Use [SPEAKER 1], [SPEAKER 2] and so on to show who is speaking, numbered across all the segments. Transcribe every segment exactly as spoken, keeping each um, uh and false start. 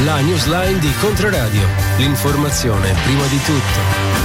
[SPEAKER 1] La newsline di Controradio. L'informazione prima di tutto.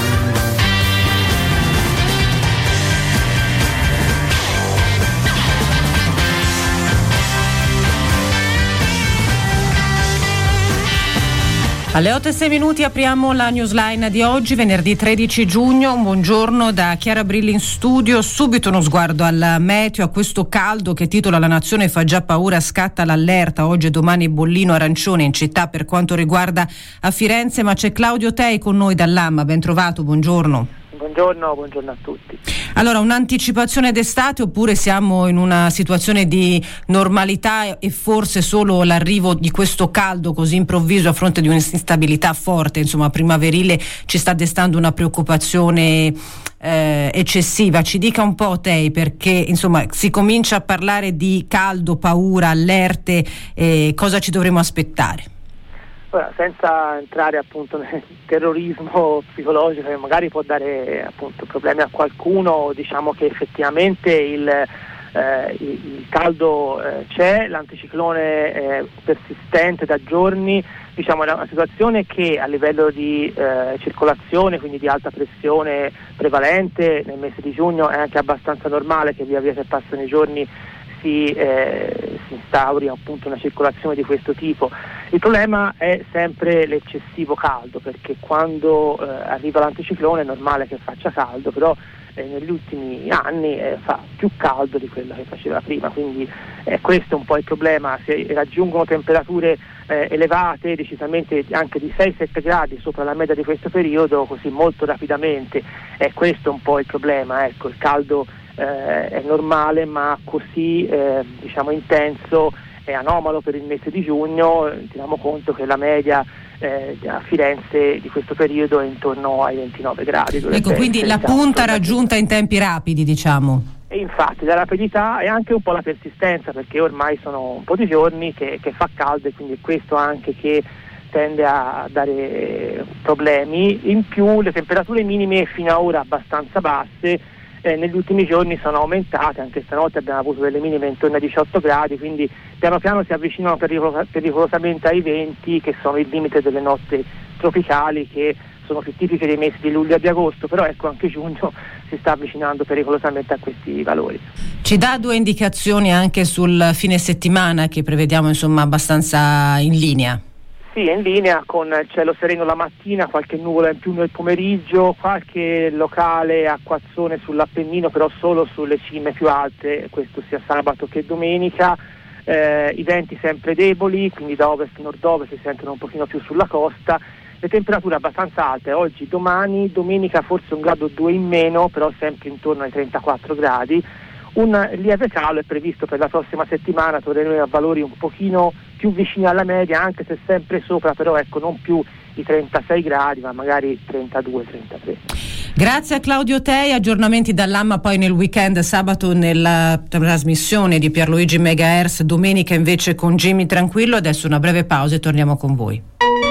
[SPEAKER 2] Alle otto e sei minuti apriamo la newsline di oggi, venerdì tredici giugno. Un buongiorno da Chiara Brilli in studio. Subito uno sguardo al meteo, a questo caldo che titola La Nazione fa già paura, scatta l'allerta. Oggi e domani bollino arancione in città per quanto riguarda a Firenze, ma c'è Claudio Tei con noi dall'A M A. Ben trovato, buongiorno.
[SPEAKER 3] Buongiorno, buongiorno a tutti.
[SPEAKER 2] Allora, un'anticipazione d'estate oppure siamo in una situazione di normalità e forse solo l'arrivo di questo caldo così improvviso a fronte di un'instabilità forte, insomma primaverile, ci sta destando una preoccupazione eh, eccessiva? Ci dica un po' Tei, perché insomma si comincia a parlare di caldo, paura, allerte, eh, cosa ci dovremo aspettare?
[SPEAKER 3] Ora, senza entrare appunto nel terrorismo psicologico che magari può dare appunto problemi a qualcuno, diciamo che effettivamente il, eh, il, il caldo eh, c'è, l'anticiclone è persistente da giorni, diciamo è una situazione che a livello di eh, circolazione, quindi di alta pressione prevalente nel mese di giugno, è anche abbastanza normale che via via che passano i giorni si, eh, si instauri appunto una circolazione di questo tipo. Il problema è sempre l'eccessivo caldo, perché quando eh, arriva l'anticiclone è normale che faccia caldo, però eh, negli ultimi anni eh, fa più caldo di quello che faceva prima, quindi eh, questo è un po' il problema. Si raggiungono temperature eh, elevate, decisamente anche di sei sette gradi sopra la media di questo periodo, così molto rapidamente, e questo è un po' il problema, ecco, il caldo eh, è normale, ma così eh, diciamo intenso è anomalo per il mese di giugno. Teniamo conto che la media eh, a Firenze di questo periodo è intorno ai ventinove gradi.
[SPEAKER 2] Ecco, quindi la punta raggiunta in tempi rapidi, diciamo.
[SPEAKER 3] E infatti la rapidità e anche un po' la persistenza, perché ormai sono un po' di giorni che, che fa caldo, e quindi questo anche che tende a dare problemi. In più le temperature minime fino ad ora abbastanza basse, Eh, negli ultimi giorni sono aumentate, anche stanotte abbiamo avuto delle minime intorno ai diciotto gradi, quindi piano piano si avvicinano pericolo- pericolosamente ai venti, che sono il limite delle notti tropicali, che sono più tipiche dei mesi di luglio e di agosto, però ecco anche giugno si sta avvicinando pericolosamente a questi valori.
[SPEAKER 2] Ci dà due indicazioni anche sul fine settimana, che prevediamo insomma abbastanza in linea?
[SPEAKER 3] Sì, è in linea, con il cielo sereno la mattina, qualche nuvola in più nel pomeriggio, qualche locale acquazzone sull'Appennino, però solo sulle cime più alte, questo sia sabato che domenica. Eh, i venti sempre deboli, quindi da ovest nord-ovest si sentono un pochino più sulla costa. Le temperature abbastanza alte oggi, domani, domenica forse un grado o due in meno, però sempre intorno ai trentaquattro gradi. Un lieve calo è previsto per la prossima settimana, torneremo a valori un pochino più vicini alla media, anche se sempre sopra, però ecco non più i trentasei gradi, ma magari trentadue trentatré.
[SPEAKER 2] Grazie a Claudio Tei. Aggiornamenti dall'A M A poi nel weekend, sabato nella trasmissione di Pierluigi Megahertz, domenica invece con Jimmy Tranquillo. Adesso una breve pausa e torniamo con voi.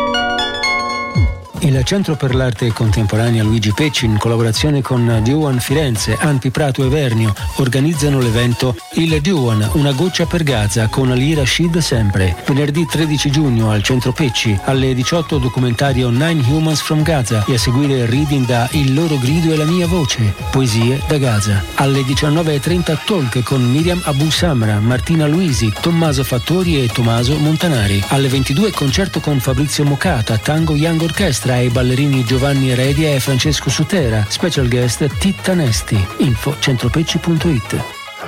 [SPEAKER 4] Il Centro per l'Arte Contemporanea Luigi Pecci, in collaborazione con Duan Firenze, Anpi Prato e Vernio, organizzano l'evento Il Duan, una goccia per Gaza, con Ali Rashid sempre. Venerdì tredici giugno al Centro Pecci, alle diciotto documentario Nine Humans from Gaza, e a seguire il reading da Il loro grido e la mia voce, poesie da Gaza. Alle diciannove e trenta talk con Miriam Abu Samra, Martina Luisi, Tommaso Fattori e Tommaso Montanari. Alle ventidue concerto con Fabrizio Mocata, Tango Young Orchestra e i ballerini Giovanni Eredia e Francesco Sutera. Special guest Titta Nesti. Info centropecci punto it.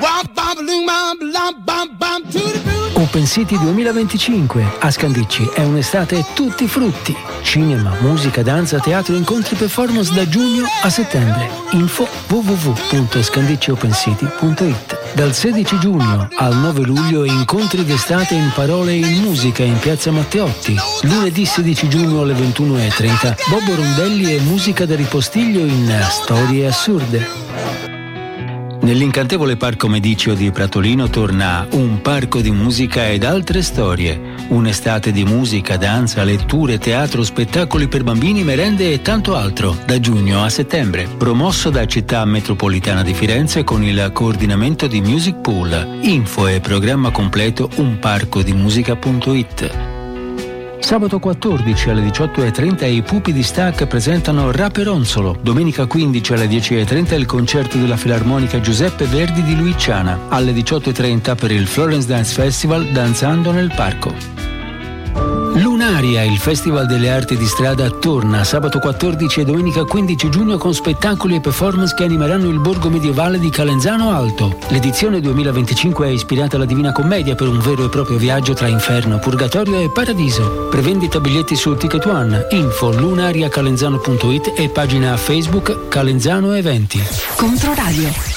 [SPEAKER 4] Open City duemilaventicinque a Scandicci è un'estate tutti frutti. Cinema, musica, danza, teatro, incontri, performance da giugno a settembre. Info w w w punto scandicci open city punto it. Dal sedici giugno al nove luglio incontri d'estate in parole e in musica in Piazza Matteotti. Lunedì sedici giugno alle ventuno e trenta Bobo Rondelli e musica da ripostiglio in Storie Assurde. Nell'incantevole Parco Mediceo di Pratolino torna Un parco di musica ed altre storie. Un'estate di musica, danza, letture, teatro, spettacoli per bambini, merende e tanto altro, da giugno a settembre. Promosso da Città Metropolitana di Firenze con il coordinamento di Music Pool. Info e programma completo un parco di musica punto it. Sabato quattordici alle diciotto e trenta i Pupi di Stac presentano Raperonzolo. Domenica quindici alle dieci e trenta il concerto della Filarmonica Giuseppe Verdi di Luiciana. Alle diciotto e trenta per il Florence Dance Festival Danzando nel Parco. Lunaria, il Festival delle Arti di Strada, torna sabato quattordici e domenica quindici giugno con spettacoli e performance che animeranno il borgo medievale di Calenzano Alto. L'edizione duemilaventicinque è ispirata alla Divina Commedia per un vero e proprio viaggio tra inferno, purgatorio e paradiso. Prevendita biglietti su Ticket One, info lunariacalenzano punto it e pagina Facebook Calenzano Eventi.
[SPEAKER 5] Controradio.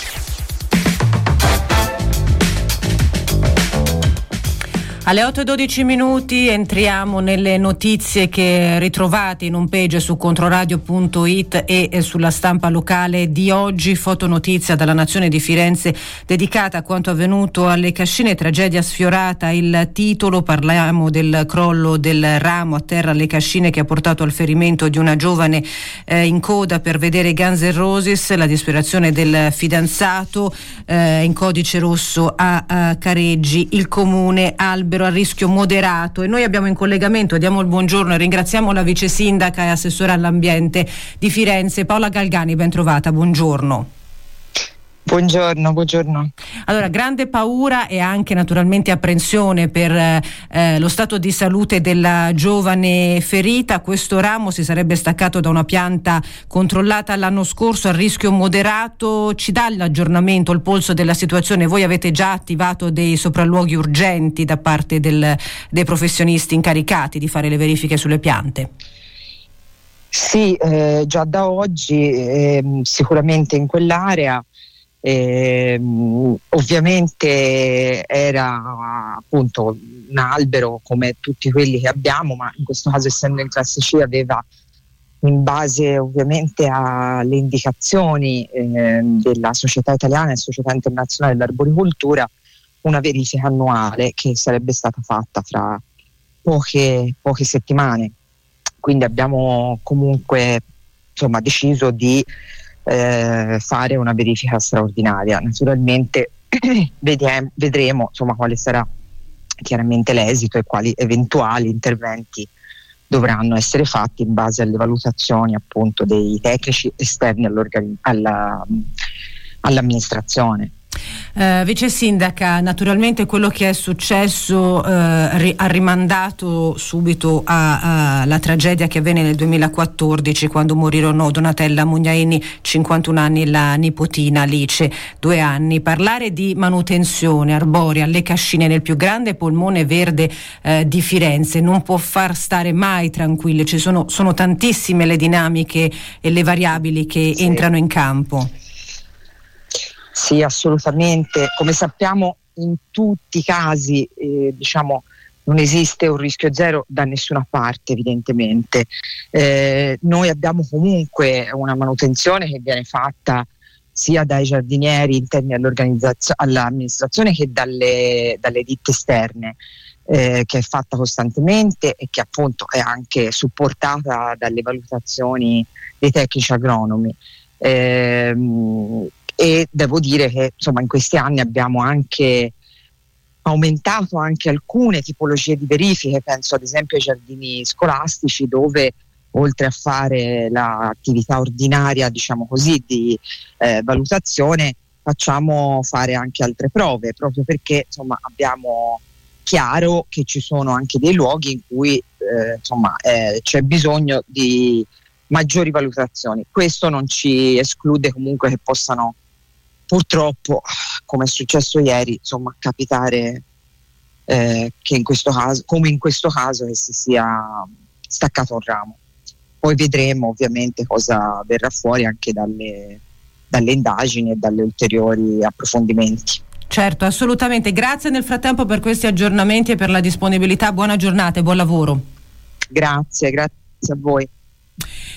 [SPEAKER 2] Alle otto e dodici minuti entriamo nelle notizie che ritrovate in un page su controradio punto it e sulla stampa locale di oggi. Fotonotizia dalla Nazione di Firenze dedicata a quanto avvenuto alle Cascine, tragedia sfiorata il titolo. Parliamo del crollo del ramo a terra alle Cascine che ha portato al ferimento di una giovane eh, in coda per vedere Guns N' Roses, la disperazione del fidanzato eh, in codice rosso a, a Careggi, il comune albero a rischio moderato. E noi abbiamo in collegamento, diamo il buongiorno e ringraziamo la vice sindaca e assessore all'ambiente di Firenze Paola Galgani, ben trovata, buongiorno.
[SPEAKER 6] Buongiorno, buongiorno.
[SPEAKER 2] Allora, grande paura e anche naturalmente apprensione per eh, lo stato di salute della giovane ferita. Questo ramo si sarebbe staccato da una pianta controllata l'anno scorso a rischio moderato. Ci dà l'aggiornamento, il polso della situazione? Voi avete già attivato dei sopralluoghi urgenti da parte del, dei professionisti incaricati di fare le verifiche sulle piante?
[SPEAKER 6] Sì, eh, già da oggi eh, sicuramente in quell'area. Eh, ovviamente era appunto un albero come tutti quelli che abbiamo, ma in questo caso essendo in classe C aveva, in base ovviamente alle indicazioni eh, della Società Italiana e Società Internazionale dell'Arboricoltura, una verifica annuale che sarebbe stata fatta fra poche, poche settimane. Quindi abbiamo comunque insomma deciso di Eh, fare una verifica straordinaria. Naturalmente vedremo, vedremo insomma quale sarà chiaramente l'esito e quali eventuali interventi dovranno essere fatti in base alle valutazioni appunto dei tecnici esterni alla, all'amministrazione.
[SPEAKER 2] Uh, vice sindaca, naturalmente quello che è successo uh, ri- ha rimandato subito alla tragedia che avvenne nel duemilaquattordici, quando morirono Donatella Mugnaini, cinquantuno anni, e la nipotina Alice, due anni. Parlare di manutenzione arborea alle Cascine, nel più grande polmone verde uh, di Firenze, non può far stare mai tranquille. Ci sono, sono tantissime le dinamiche e le variabili che sì. entrano in campo.
[SPEAKER 6] Sì, assolutamente. Come sappiamo, in tutti i casi eh, diciamo non esiste un rischio zero da nessuna parte, evidentemente. Eh, noi abbiamo comunque una manutenzione che viene fatta sia dai giardinieri interni all'amministrazione che dalle, dalle ditte esterne, eh, che è fatta costantemente e che appunto è anche supportata dalle valutazioni dei tecnici agronomi. Eh, E devo dire che insomma in questi anni abbiamo anche aumentato anche alcune tipologie di verifiche, penso ad esempio ai giardini scolastici, dove oltre a fare l'attività ordinaria, diciamo così, di eh, valutazione, facciamo fare anche altre prove, proprio perché insomma abbiamo chiaro che ci sono anche dei luoghi in cui eh, insomma eh, c'è bisogno di maggiori valutazioni. Questo non ci esclude comunque che possano purtroppo, come è successo ieri, insomma, capitare eh, che in questo caso, come in questo caso, che si sia staccato un ramo. Poi vedremo ovviamente cosa verrà fuori anche dalle, dalle indagini e dalle ulteriori approfondimenti.
[SPEAKER 2] Certo, assolutamente. Grazie nel frattempo per questi aggiornamenti e per la disponibilità. Buona giornata e buon lavoro.
[SPEAKER 6] Grazie, grazie a voi.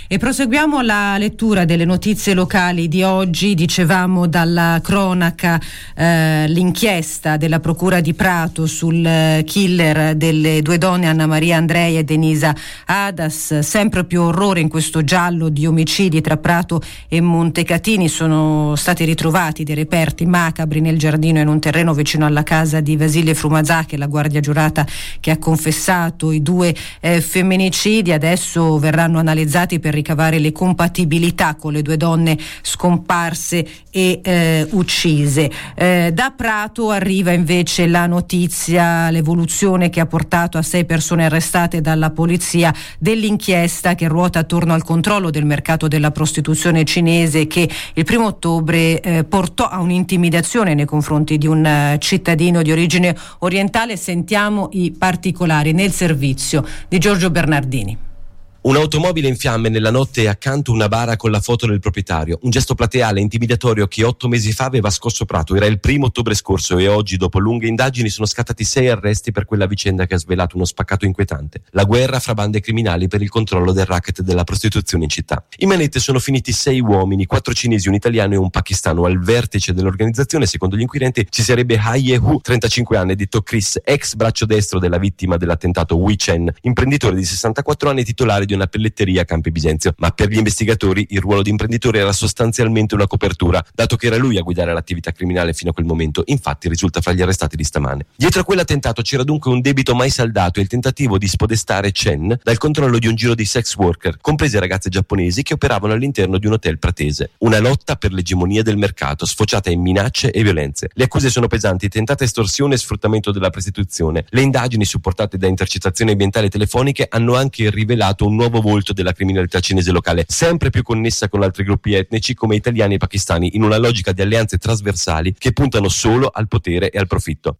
[SPEAKER 2] E proseguiamo la lettura delle notizie locali di oggi. Dicevamo dalla cronaca eh, l'inchiesta della Procura di Prato sul killer delle due donne Anna Maria Andrei e Denisa Hadas. Sempre più orrore in questo giallo di omicidi tra Prato e Montecatini. Sono stati ritrovati dei reperti macabri nel giardino in un terreno vicino alla casa di Vasile Frumazà, che è la guardia giurata che ha confessato i due eh, femminicidi. Adesso verranno analizzati per ricavare le compatibilità con le due donne scomparse e eh, uccise. Eh, da Prato arriva invece la notizia, l'evoluzione che ha portato a sei persone arrestate dalla polizia dell'inchiesta che ruota attorno al controllo del mercato della prostituzione cinese, che il primo ottobre eh, portò a un'intimidazione nei confronti di un uh, cittadino di origine orientale. Sentiamo i particolari nel servizio di Giorgio Bernardini.
[SPEAKER 5] Un'automobile in fiamme nella notte e accanto una bara con la foto del proprietario, un gesto plateale intimidatorio che otto mesi fa aveva scosso Prato. Era il primo ottobre scorso e oggi, dopo lunghe indagini, sono scattati sei arresti per quella vicenda che ha svelato uno spaccato inquietante: la guerra fra bande criminali per il controllo del racket della prostituzione in città. In manette sono finiti sei uomini, quattro cinesi, un italiano e un pakistano. Al vertice dell'organizzazione, secondo gli inquirenti, ci sarebbe Haye Hu, trentacinque anni, detto Chris, ex braccio destro della vittima dell'attentato Wei Chen, imprenditore di sessantaquattro anni, titolare di una pelletteria a Campi Bisenzio. Ma per gli investigatori il ruolo di imprenditore era sostanzialmente una copertura, dato che era lui a guidare l'attività criminale fino a quel momento. Infatti risulta fra gli arrestati di stamane. Dietro a quell'attentato c'era dunque un debito mai saldato e il tentativo di spodestare Chen dal controllo di un giro di sex worker, comprese ragazze giapponesi che operavano all'interno di un hotel pratese. Una lotta per l'egemonia del mercato, sfociata in minacce e violenze. Le accuse sono pesanti: tentata estorsione e sfruttamento della prostituzione. Le indagini, supportate da intercettazioni ambientali e telefoniche, hanno anche rivelato un nuovo volto della criminalità cinese locale, sempre più connessa con altri gruppi etnici come italiani e pakistani, in una logica di alleanze trasversali che puntano solo al potere e al profitto.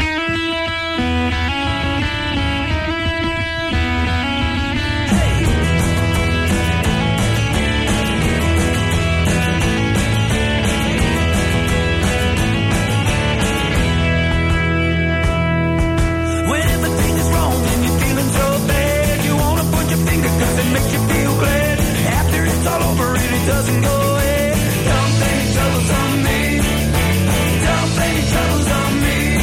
[SPEAKER 7] Doesn't go away. Don't think troubles on me. Don't think troubles on me.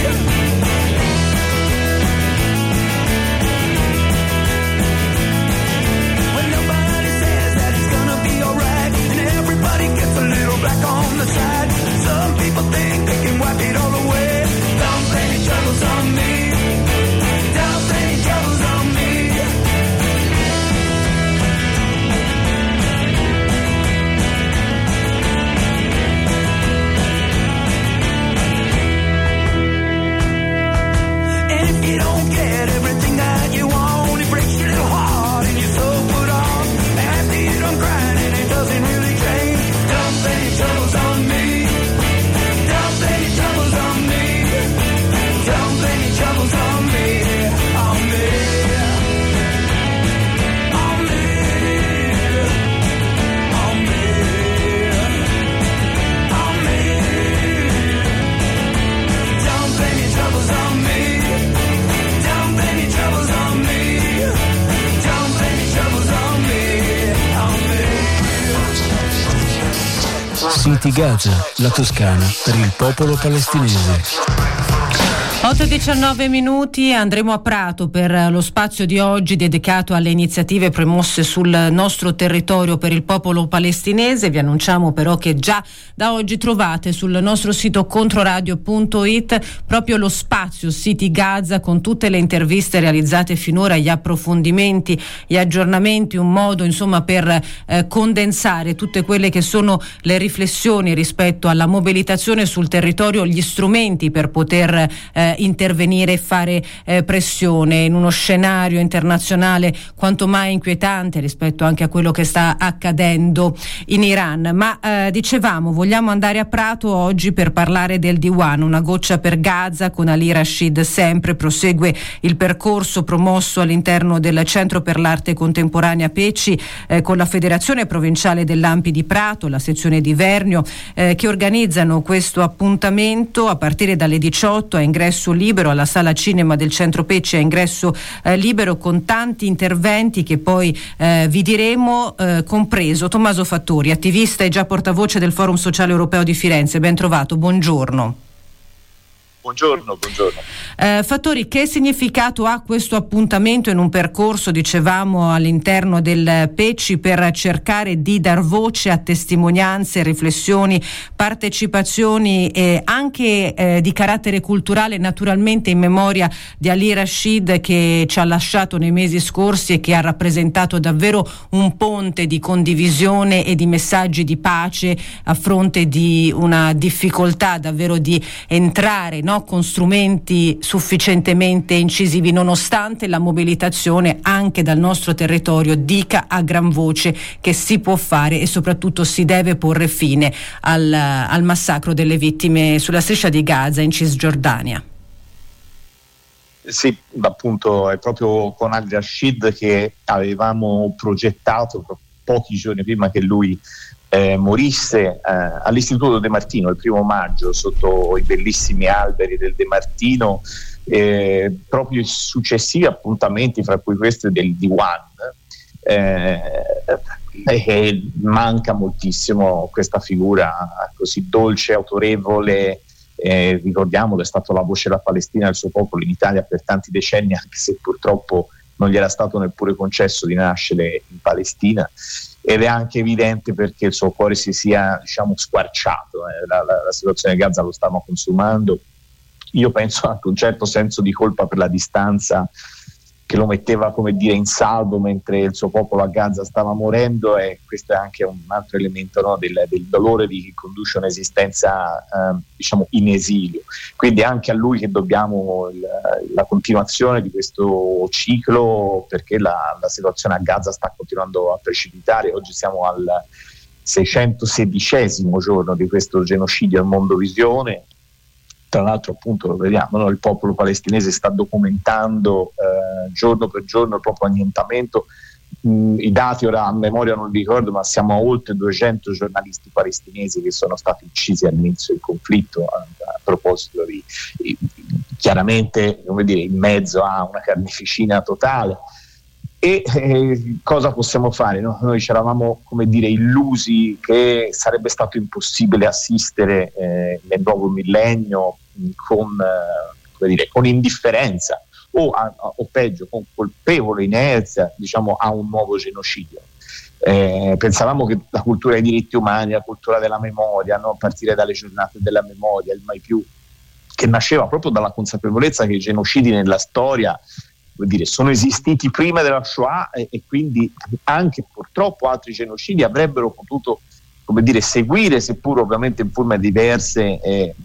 [SPEAKER 7] When nobody says that it's gonna be alright, and everybody gets a little black on the side. Some people think they can wipe it all away. Don't think troubles on me. Don't think troubles on me. You don't get everything that you want. It breaks your little heart and you're so put off. After you don't cry and it doesn't really change. Don't think troubles on me. Don't think troubles on me. Don't think troubles on me. On me. On me. On me. On me. Don't think troubles on me. Troubles on me. Don't think troubles on me. On me.
[SPEAKER 4] City Gaza, la Toscana, per il popolo palestinese.
[SPEAKER 2] otto e diciannove minuti, andremo a Prato per lo spazio di oggi dedicato alle iniziative promosse sul nostro territorio per il popolo palestinese. Vi annunciamo però che già da oggi trovate sul nostro sito controradio punto it proprio lo spazio City Gaza, con tutte le interviste realizzate finora, gli approfondimenti, gli aggiornamenti, un modo insomma per eh, condensare tutte quelle che sono le riflessioni rispetto alla mobilitazione sul territorio, gli strumenti per poter eh, intervenire e fare eh, pressione in uno scenario internazionale quanto mai inquietante rispetto anche a quello che sta accadendo in Iran. Ma eh, dicevamo, vogliamo andare a Prato oggi per parlare del D uno, una goccia per Gaza, con Ali Rashid sempre. Prosegue il percorso promosso all'interno del Centro per l'Arte Contemporanea Pecci eh, con la Federazione Provinciale dell'A M P I di Prato, la sezione di Vernio, eh, che organizzano questo appuntamento a partire dalle diciotto a ingresso ingresso libero, alla sala cinema del Centro Pecci a ingresso eh, libero, con tanti interventi che poi eh, vi diremo, eh, compreso Tommaso Fattori, attivista e già portavoce del Forum Sociale Europeo di Firenze. Ben trovato, buongiorno.
[SPEAKER 8] Buongiorno, buongiorno.
[SPEAKER 2] Eh, Fattori, che significato ha questo appuntamento in un percorso, dicevamo, all'interno del Pecci per cercare di dar voce a testimonianze, riflessioni, partecipazioni eh, anche eh, di carattere culturale, naturalmente in memoria di Ali Rashid, che ci ha lasciato nei mesi scorsi e che ha rappresentato davvero un ponte di condivisione e di messaggi di pace a fronte di una difficoltà davvero di entrare, no, con strumenti sufficientemente incisivi, nonostante la mobilitazione anche dal nostro territorio dica a gran voce che si può fare e soprattutto si deve porre fine al, al massacro delle vittime sulla striscia di Gaza in Cisgiordania.
[SPEAKER 8] Sì, appunto è proprio con Ali Rashid che avevamo progettato pochi giorni prima che lui Eh, morisse eh, all'Istituto De Martino il primo maggio sotto i bellissimi alberi del De Martino, eh, proprio i successivi appuntamenti, fra cui questo del Diwan. Eh, eh, manca moltissimo questa figura così dolce, autorevole, eh, ricordiamolo, è stato la voce della Palestina e del suo popolo in Italia per tanti decenni, anche se purtroppo non gli era stato neppure concesso di nascere in Palestina. Ed è anche evidente perché il suo cuore si sia, diciamo, squarciato. Eh. La, la, la situazione di Gaza lo stava consumando. Io penso anche un certo senso di colpa per la distanza che lo metteva, come dire, in salvo mentre il suo popolo a Gaza stava morendo, e questo è anche un altro elemento, no, del, del dolore di chi conduce un'esistenza eh, diciamo in esilio. Quindi è anche a lui che dobbiamo il, la continuazione di questo ciclo, perché la, la situazione a Gaza sta continuando a precipitare. Oggi siamo al seicentosedicesimo giorno di questo genocidio al Mondovisione. Tra l'altro, appunto, lo vediamo, no? Il popolo palestinese sta documentando eh, giorno per giorno il proprio annientamento. Mm, I dati ora a memoria non li ricordo, ma siamo a oltre duecento giornalisti palestinesi che sono stati uccisi all'inizio del conflitto, a, a proposito di, di chiaramente, come dire, in mezzo a una carneficina totale. E eh, cosa possiamo fare? No? Noi ci eravamo, come dire, illusi che sarebbe stato impossibile assistere eh, nel nuovo millennio con, eh, come dire, con indifferenza o, a, o peggio con colpevole inerzia, diciamo, a un nuovo genocidio. Eh, pensavamo che la cultura dei diritti umani, la cultura della memoria, no? A partire dalle giornate della memoria, il mai più, che nasceva proprio dalla consapevolezza che i genocidi nella storia, vuol dire, sono esistiti prima della Shoah, e, e quindi anche purtroppo altri genocidi avrebbero potuto, come dire, seguire, seppur ovviamente in forme diverse, eh,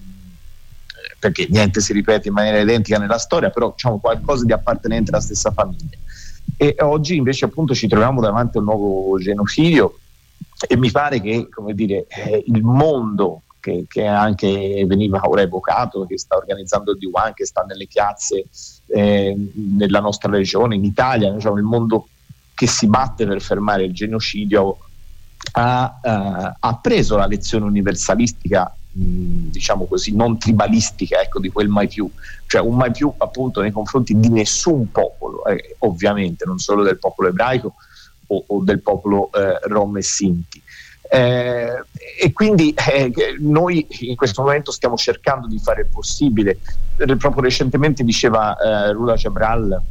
[SPEAKER 8] perché niente si ripete in maniera identica nella storia, però diciamo qualcosa di appartenente alla stessa famiglia. E oggi invece appunto ci troviamo davanti a un nuovo genocidio, e mi pare che, come dire, eh, il mondo che, che anche veniva ora evocato, che sta organizzando il Diwan, che sta nelle piazze eh, nella nostra regione, in Italia, diciamo, il mondo che si batte per fermare il genocidio ha, uh, ha preso la lezione universalistica, mh, diciamo così, non tribalistica, ecco, di quel mai più, cioè un mai più appunto nei confronti di nessun popolo, eh, ovviamente non solo del popolo ebraico o, o del popolo eh, rom e sinti. Eh, e quindi eh, noi in questo momento stiamo cercando di fare il possibile. Proprio recentemente diceva eh, Rula Jabral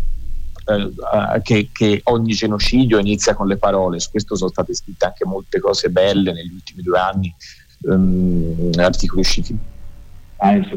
[SPEAKER 8] eh, che, che ogni genocidio inizia con le parole. Su questo sono state scritte anche molte cose belle negli ultimi due anni, um, articoli usciti le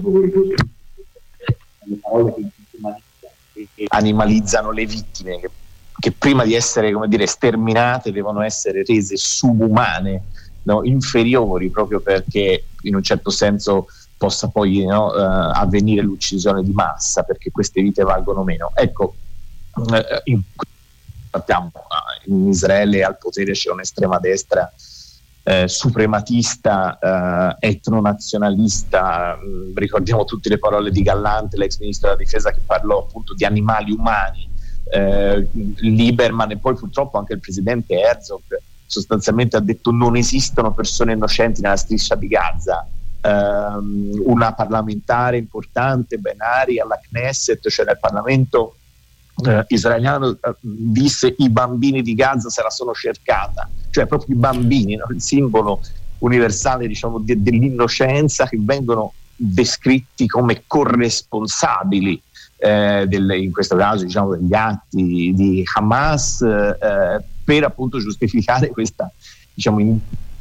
[SPEAKER 8] parole che animalizzano le vittime, che che prima di essere, come dire, sterminate devono essere rese subumane, no? Inferiori, proprio perché in un certo senso possa poi, no, uh, avvenire l'uccisione di massa, perché queste vite valgono meno. Ecco, uh, in, sappiamo, uh, in Israele al potere c'è un'estrema destra eh, suprematista, eh, etnonazionalista. Uh, ricordiamo tutte le parole di Gallant, l'ex ministro della difesa, che parlò appunto di animali umani. Eh, Lieberman e poi purtroppo anche il presidente Herzog sostanzialmente ha detto non esistono persone innocenti nella striscia di Gaza, ehm, una parlamentare importante, Ben-Ari, alla Knesset, cioè nel Parlamento eh, israeliano, eh, disse: i bambini di Gaza se la sono cercata, cioè proprio i bambini, no? Il simbolo universale, diciamo, de- dell'innocenza, che vengono descritti come corresponsabili eh, del, in questo caso, diciamo, degli atti di Hamas, eh, per appunto giustificare questa, diciamo, in...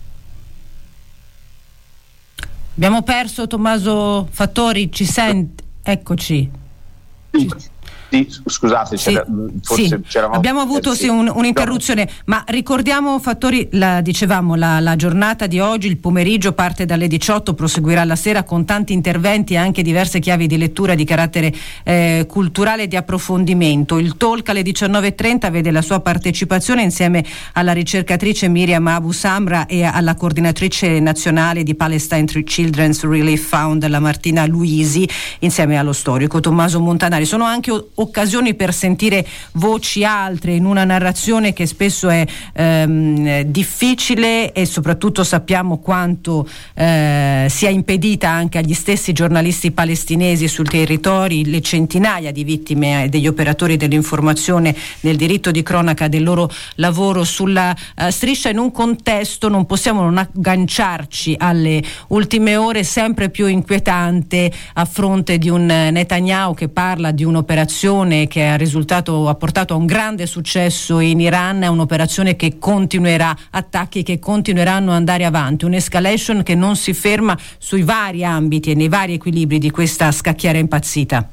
[SPEAKER 2] Abbiamo perso Tommaso Fattori, ci sente? Eccoci.
[SPEAKER 8] Sì. Sì, scusate,
[SPEAKER 2] sì,
[SPEAKER 8] c'era, forse
[SPEAKER 2] sì.
[SPEAKER 8] c'eravamo
[SPEAKER 2] abbiamo avuto sì, un, un'interruzione, ma ricordiamo, Fattori, la, dicevamo la, la giornata di oggi, il pomeriggio parte dalle diciotto, proseguirà la sera con tanti interventi e anche diverse chiavi di lettura di carattere eh, culturale e di approfondimento. Il talk alle diciannove e trenta vede la sua partecipazione insieme alla ricercatrice Miriam Abu Samra e alla coordinatrice nazionale di Palestine Children's Relief Fund, la Martina Luisi, insieme allo storico Tommaso Montanari. Sono anche occasioni per sentire voci altre in una narrazione che spesso è ehm, difficile, e soprattutto sappiamo quanto eh, sia impedita anche agli stessi giornalisti palestinesi sul territorio, le centinaia di vittime e degli operatori dell'informazione nel diritto di cronaca del loro lavoro sulla uh, striscia. In un contesto, non possiamo non agganciarci alle ultime ore, sempre più inquietante a fronte di un Netanyahu che parla di un'operazione che ha risultato, ha portato a un grande successo in Iran. È un'operazione che continuerà, attacchi che continueranno ad andare avanti, un'escalation che non si ferma sui vari ambiti e nei vari equilibri di questa scacchiera impazzita.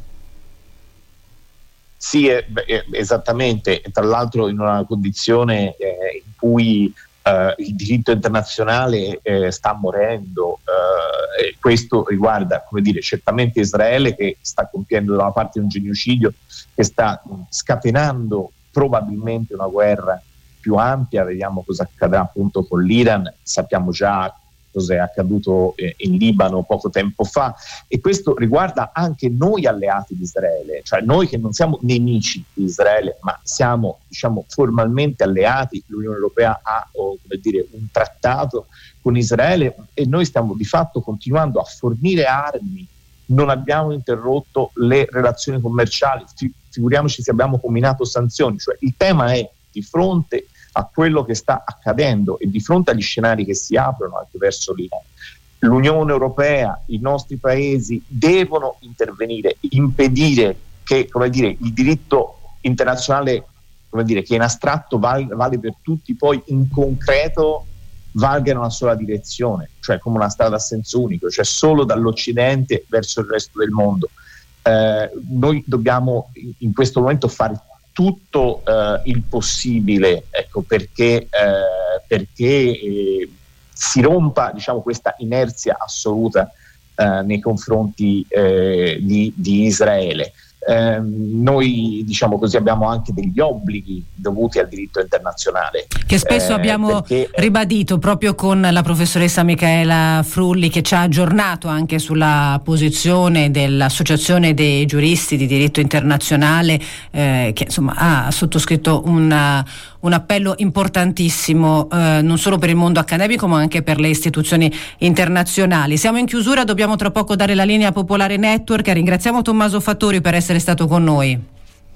[SPEAKER 8] Sì, è, è, esattamente, tra l'altro in una condizione eh, in cui eh, il diritto internazionale eh, sta morendo. Eh, e questo riguarda, come dire, certamente Israele, che sta compiendo da una parte un genocidio che sta scatenando probabilmente una guerra più ampia. Vediamo cosa accadrà appunto con l'Iran, sappiamo già cosa è accaduto eh, in Libano poco tempo fa, e questo riguarda anche noi alleati di Israele, cioè noi che non siamo nemici di Israele, ma siamo, diciamo, formalmente alleati. L'Unione Europea ha oh, come dire, un trattato con Israele e noi stiamo di fatto continuando a fornire armi. Non abbiamo interrotto le relazioni commerciali, figuriamoci se abbiamo combinato sanzioni. Cioè il tema è, di fronte a quello che sta accadendo e di fronte agli scenari che si aprono anche verso l'Iran, l'Unione Europea, i nostri paesi devono intervenire, impedire che, come dire, il diritto internazionale, come dire, che in astratto vale, vale per tutti, poi in concreto valga in una sola direzione, cioè come una strada a senso unico, cioè solo dall'Occidente verso il resto del mondo. Eh, noi dobbiamo in questo momento fare tutto eh, il possibile, ecco, perché, eh, perché eh, si rompa, diciamo, questa inerzia assoluta eh, nei confronti eh, di, di Israele. Eh, noi, diciamo così, abbiamo anche degli obblighi dovuti al diritto internazionale
[SPEAKER 2] che spesso eh, abbiamo perché, ribadito proprio con la professoressa Micaela Frulli, che ci ha aggiornato anche sulla posizione dell'Associazione dei giuristi di diritto internazionale, eh, che insomma ha sottoscritto una, un appello importantissimo eh, non solo per il mondo accademico ma anche per le istituzioni internazionali. Siamo in chiusura, dobbiamo tra poco dare la linea a Popolare Network. Ringraziamo Tommaso Fattori per essere stato con noi.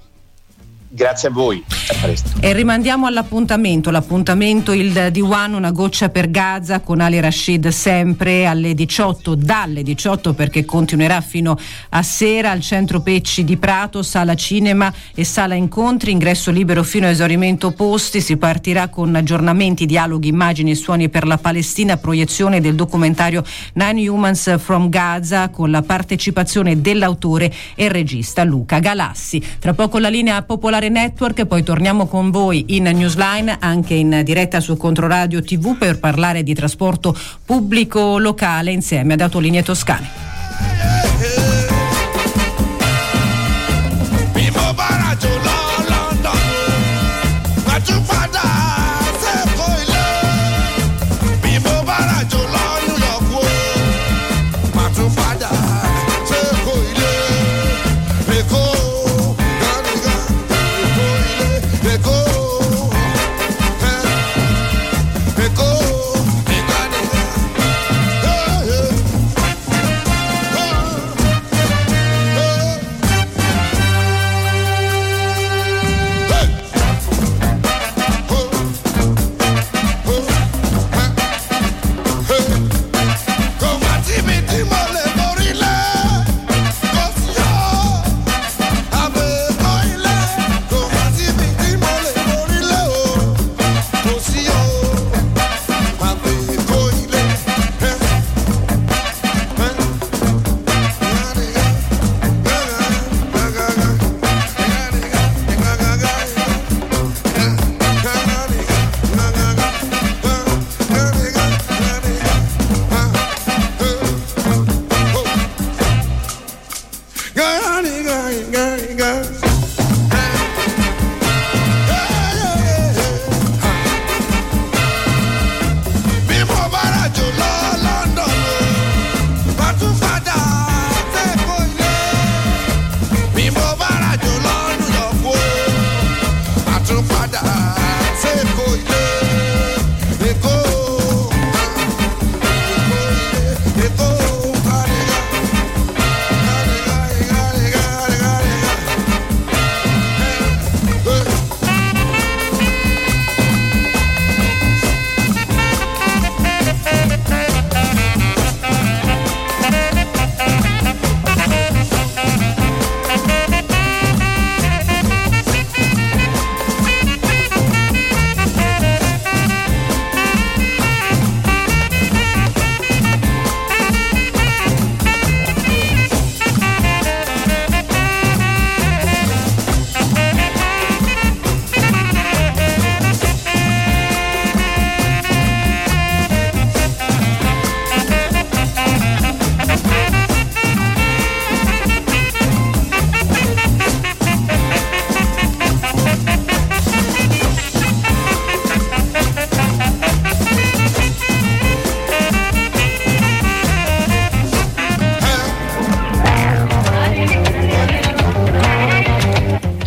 [SPEAKER 8] Grazie a voi, a presto.
[SPEAKER 2] E rimandiamo all'appuntamento, l'appuntamento il D uno, una goccia per Gaza, con Ali Rashid, sempre alle diciotto, dalle diciotto, perché continuerà fino a sera, al Centro Pecci di Prato, sala cinema e sala incontri, ingresso libero fino a esaurimento posti. Si partirà con aggiornamenti, dialoghi, immagini e suoni per la Palestina, proiezione del documentario Nine Humans from Gaza, con la partecipazione dell'autore e regista Luca Galassi. Tra poco la linea Popolare Network, poi torniamo con voi in Newsline, anche in diretta su Controradio tivù, per parlare di trasporto pubblico locale insieme ad Autolinee Toscane.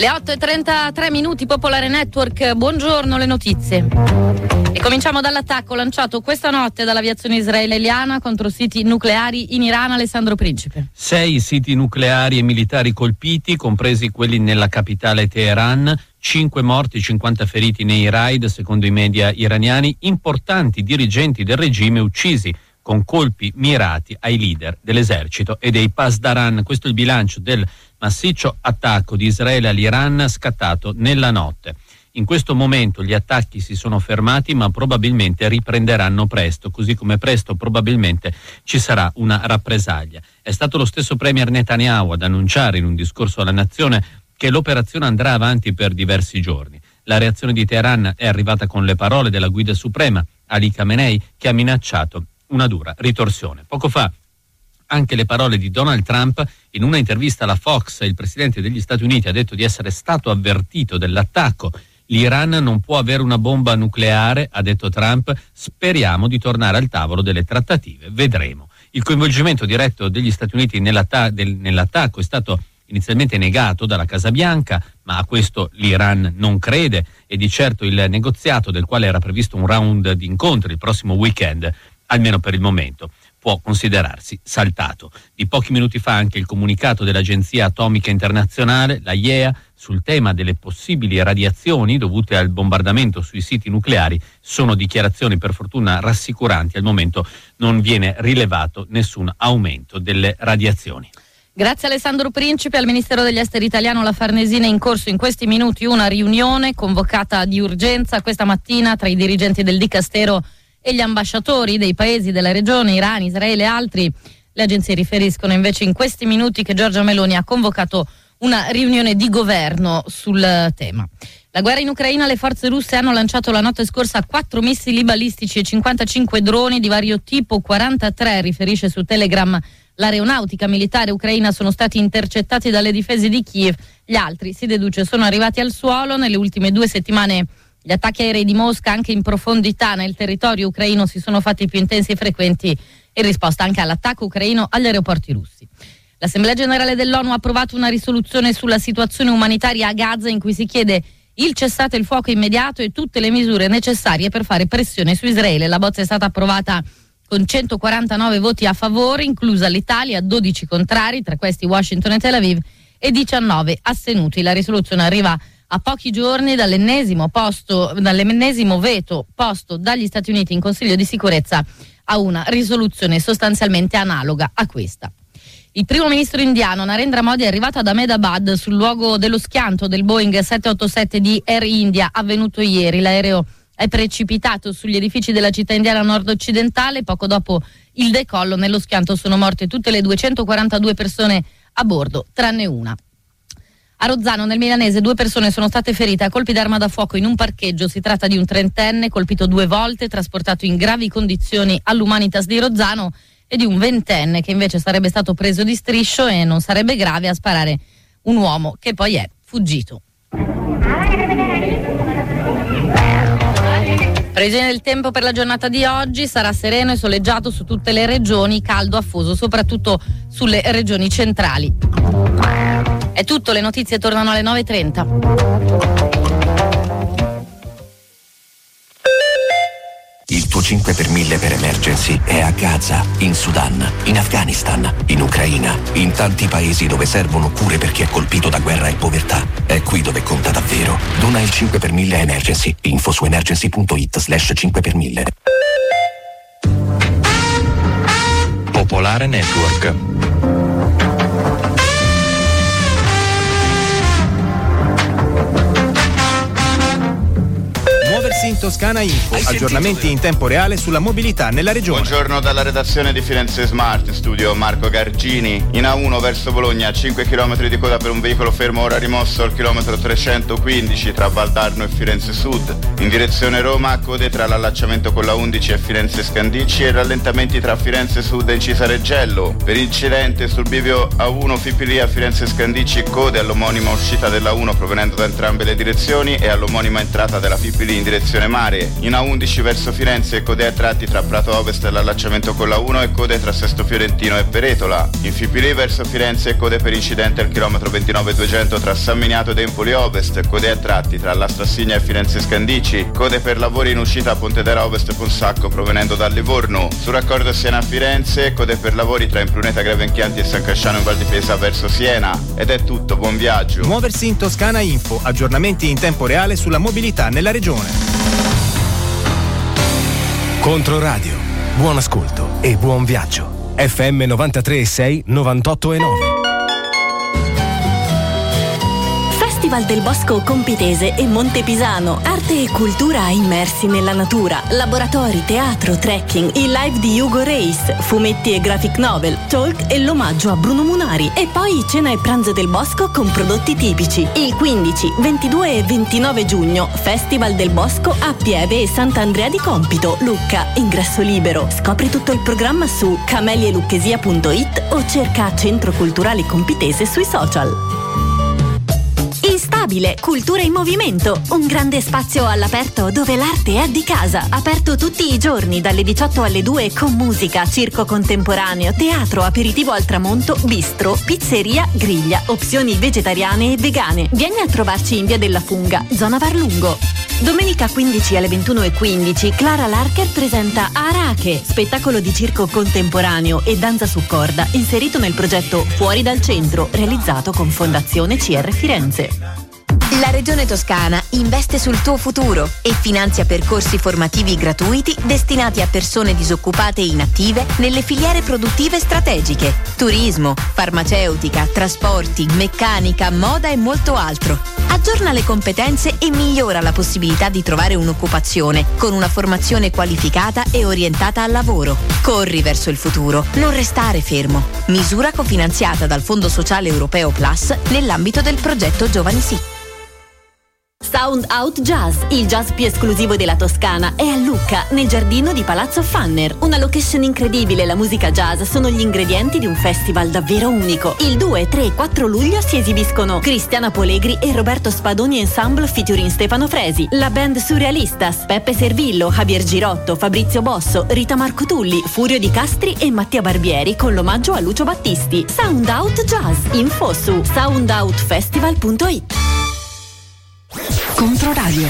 [SPEAKER 9] Le otto e trentatré minuti, Popolare Network, buongiorno, le notizie. E cominciamo dall'attacco lanciato questa notte dall'aviazione israeliana contro siti nucleari in Iran. Alessandro Principe.
[SPEAKER 10] Sei siti nucleari e militari colpiti, compresi quelli nella capitale Teheran. Cinque morti, cinquanta feriti nei raid, secondo i media iraniani. Importanti dirigenti del regime uccisi con colpi mirati ai leader dell'esercito e dei Pasdaran. Questo è il bilancio del massiccio attacco di Israele all'Iran scattato nella notte. In questo momento gli attacchi si sono fermati, ma probabilmente riprenderanno presto, così come presto probabilmente ci sarà una rappresaglia. È stato lo stesso premier Netanyahu ad annunciare in un discorso alla nazione che l'operazione andrà avanti per diversi giorni. La reazione di Teheran è arrivata con le parole della guida suprema, Ali Khamenei, che ha minacciato una dura ritorsione. Poco fa anche le parole di Donald Trump. In una intervista alla Fox, il presidente degli Stati Uniti ha detto di essere stato avvertito dell'attacco. L'Iran non può avere una bomba nucleare, ha detto Trump, speriamo di tornare al tavolo delle trattative, vedremo. Il coinvolgimento diretto degli Stati Uniti nell'atta- del, nell'attacco è stato inizialmente negato dalla Casa Bianca, ma a questo l'Iran non crede e di certo il negoziato, del quale era previsto un round di incontri il prossimo weekend, almeno per il momento, può considerarsi saltato. Di pochi minuti fa anche il comunicato dell'Agenzia Atomica Internazionale, la I E A, sul tema delle possibili radiazioni dovute al bombardamento sui siti nucleari. Sono dichiarazioni per fortuna rassicuranti, al momento non viene rilevato nessun aumento delle radiazioni.
[SPEAKER 9] Grazie Alessandro Principe. Al Ministero degli Esteri italiano La Farnesina è in corso in questi minuti una riunione convocata di urgenza questa mattina tra i dirigenti del Dicastero e gli ambasciatori dei paesi della regione, Iran, Israele e altri. Le agenzie riferiscono invece in questi minuti che Giorgia Meloni ha convocato una riunione di governo sul tema. La guerra in Ucraina, le forze russe hanno lanciato la notte scorsa quattro missili balistici e cinquantacinque droni di vario tipo, quarantatré, riferisce su Telegram l'aeronautica militare ucraina, sono stati intercettati dalle difese di Kiev. Gli altri, si deduce, sono arrivati al suolo. Nelle ultime due settimane gli attacchi aerei di Mosca anche in profondità nel territorio ucraino si sono fatti più intensi e frequenti in risposta anche all'attacco ucraino agli aeroporti russi. L'Assemblea Generale dell'ONU ha approvato una risoluzione sulla situazione umanitaria a Gaza in cui si chiede il cessate il fuoco immediato e tutte le misure necessarie per fare pressione su Israele. La bozza è stata approvata con centoquarantanove voti a favore, inclusa l'Italia, dodici contrari, tra questi Washington e Tel Aviv, e diciannove astenuti. La risoluzione arriva a pochi giorni dall'ennesimo, posto, dall'ennesimo veto posto dagli Stati Uniti in Consiglio di sicurezza a una risoluzione sostanzialmente analoga a questa. Il primo ministro indiano Narendra Modi è arrivato ad Ahmedabad sul luogo dello schianto del Boeing sette otto sette di Air India avvenuto ieri. L'aereo è precipitato sugli edifici della città indiana nord-occidentale. Poco dopo il decollo nello schianto sono morte tutte le duecentoquarantadue persone a bordo, tranne una. A Rozzano, nel Milanese, due persone sono state ferite a colpi d'arma da fuoco in un parcheggio. Si tratta di un trentenne colpito due volte, trasportato in gravi condizioni all'Humanitas di Rozzano, e di un ventenne che invece sarebbe stato preso di striscio e non sarebbe grave a sparare un uomo che poi è fuggito. Previsione del tempo per la giornata di oggi: sarà sereno e soleggiato su tutte le regioni, caldo afoso soprattutto sulle regioni centrali. È tutto, le notizie tornano alle nove e trenta.
[SPEAKER 11] Il tuo cinque per mille per emergency è a Gaza, in Sudan, in Afghanistan, in Ucraina, in tanti paesi dove servono cure per chi è colpito da guerra e povertà. È qui dove conta davvero. Dona il cinque per mille a Emergency. Info su emergency punto it slash cinque per mille.
[SPEAKER 12] Popolare Network.
[SPEAKER 13] Muoversi in Toscana Info, aggiornamenti in tempo reale sulla mobilità nella regione.
[SPEAKER 14] Buongiorno dalla redazione di Firenze Smart, studio Marco Gargini. In A uno verso Bologna, cinque chilometri di coda per un veicolo fermo ora rimosso al chilometro trecentoquindici tra Valdarno e Firenze Sud. In direzione Roma, code tra l'allacciamento con la undici e Firenze Scandicci e rallentamenti tra Firenze Sud e Cisareggello. Per incidente sul bivio A uno Fipilia Firenze Scandicci, code all'omonima uscita della uno provenendo da entrambe le direzioni e all'omonima entrata della Fipili in direzione direzione mare. In A undici verso Firenze code a tratti tra Prato Ovest e l'allacciamento con la uno e code tra Sesto Fiorentino e Peretola. In Fipili verso Firenze code per incidente al chilometro ventinove duecento tra San Miniato ed Empoli Ovest, code a tratti tra la Strassigna e Firenze Scandici, code per lavori in uscita a Pontedera Ovest e Ponsacco provenendo da Livorno. Sul raccordo Siena Firenze code per lavori tra Impruneta Grevenchianti e San Casciano in Val di Pesa verso Siena. Ed è tutto, buon viaggio.
[SPEAKER 13] Muoversi in Toscana Info, aggiornamenti in tempo reale sulla mobilità nella regione.
[SPEAKER 12] Controradio, buon ascolto e buon viaggio. F M novantatré e sei, novantotto e nove.
[SPEAKER 15] Festival del Bosco Compitese e Montepisano, arte e cultura immersi nella natura, laboratori, teatro, trekking, il live di Hugo Reis, fumetti e graphic novel, talk e l'omaggio a Bruno Munari e poi cena e pranzo del bosco con prodotti tipici. Il quindici, ventidue e ventinove giugno, Festival del Bosco a Pieve e Sant'Andrea di Compito, Lucca, ingresso libero. Scopri tutto il programma su camelielucchesia punto it o cerca Centro Culturale Compitese sui social. Instabile, cultura in movimento, un grande spazio all'aperto dove l'arte è di casa, aperto tutti i giorni dalle diciotto alle due con musica, circo contemporaneo, teatro, aperitivo al tramonto, bistro, pizzeria, griglia, opzioni vegetariane e vegane. Vieni a trovarci in via della Funga, zona Varlungo. Domenica quindici alle ventuno e quindici Clara Larcher presenta Arache, spettacolo di circo contemporaneo e danza su corda inserito nel progetto Fuori dal Centro, realizzato con Fondazione C R Firenze.
[SPEAKER 16] La Regione Toscana investe sul tuo futuro e finanzia percorsi formativi gratuiti destinati a persone disoccupate e inattive nelle filiere produttive strategiche: turismo, farmaceutica, trasporti, meccanica, moda e molto altro. Aggiorna le competenze e migliora la possibilità di trovare un'occupazione con una formazione qualificata e orientata al lavoro. Corri verso il futuro, non restare fermo. Misura cofinanziata dal Fondo Sociale Europeo Plus nell'ambito del progetto Giovani Sì.
[SPEAKER 15] Sound Out Jazz, il jazz più esclusivo della Toscana, è a Lucca, nel giardino di Palazzo Fanner. Una location incredibile e la musica jazz sono gli ingredienti di un festival davvero unico. Il due, tre e quattro luglio si esibiscono Cristiana Polegri e Roberto Spadoni Ensemble featuring Stefano Fresi, la band Surrealistas, Peppe Servillo, Javier Girotto, Fabrizio Bosso, Rita Marcotulli, Furio Di Castri e Mattia Barbieri con l'omaggio a Lucio Battisti. Sound Out Jazz, info su sound out festival punto it.
[SPEAKER 12] Controradio.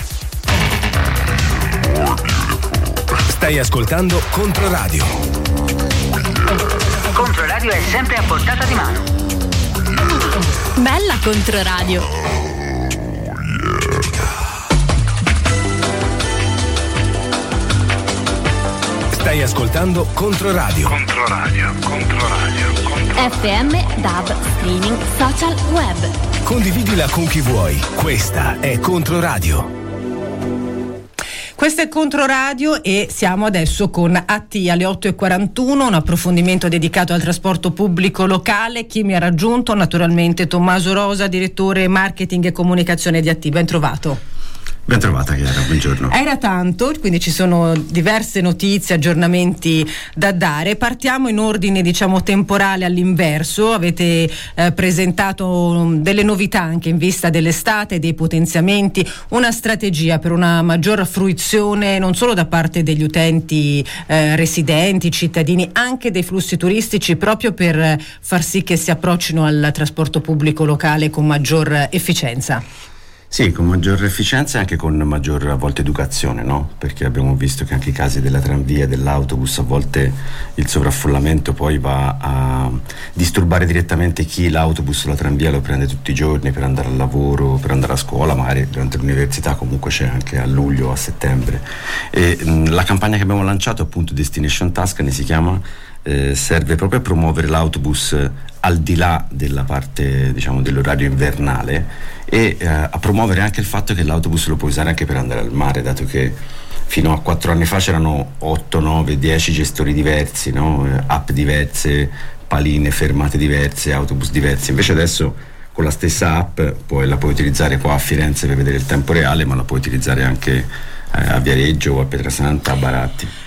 [SPEAKER 12] Stai ascoltando Controradio.
[SPEAKER 17] Controradio è sempre a portata di mano.
[SPEAKER 15] Bella Controradio.
[SPEAKER 12] Stai ascoltando Controradio.
[SPEAKER 17] Controradio, Controradio, Controradio.
[SPEAKER 15] F M, D A B, streaming, social, web.
[SPEAKER 12] Condividila con chi vuoi. Questa è Controradio.
[SPEAKER 2] Questo è Controradio e siamo adesso con A T alle otto e quarantuno, un approfondimento dedicato al trasporto pubblico locale. Chi mi ha raggiunto? Naturalmente Tommaso Rosa, direttore marketing e comunicazione di A T. Ben trovato.
[SPEAKER 18] Ben trovata Chiara, buongiorno.
[SPEAKER 2] Era tanto, quindi ci sono diverse notizie, aggiornamenti da dare. Partiamo in ordine, diciamo, temporale all'inverso. Avete eh, presentato delle novità anche in vista dell'estate, dei potenziamenti, una strategia per una maggior fruizione non solo da parte degli utenti eh, residenti, cittadini, anche dei flussi turistici, proprio per far sì che si approccino al trasporto pubblico locale con maggior efficienza.
[SPEAKER 18] Sì, con maggior efficienza e anche con maggior a volte educazione, no? Perché abbiamo visto che anche i casi della tranvia e dell'autobus, a volte il sovraffollamento poi va a disturbare direttamente chi l'autobus o la tranvia lo prende tutti i giorni per andare al lavoro, per andare a scuola, magari durante l'università, comunque c'è anche a luglio o a settembre. E mh, la campagna che abbiamo lanciato, appunto Destination Tuscany si chiama, eh, serve proprio a promuovere l'autobus al di là della parte, diciamo, dell'orario invernale e eh, a promuovere anche il fatto che l'autobus lo puoi usare anche per andare al mare, dato che fino a quattro anni fa c'erano otto, nove, dieci gestori diversi, no? eh, app diverse, paline, fermate diverse, autobus diversi. Invece adesso con la stessa app poi la puoi utilizzare qua a Firenze per vedere il tempo reale, ma la puoi utilizzare anche a Viareggio o a Pietrasanta, a Baratti.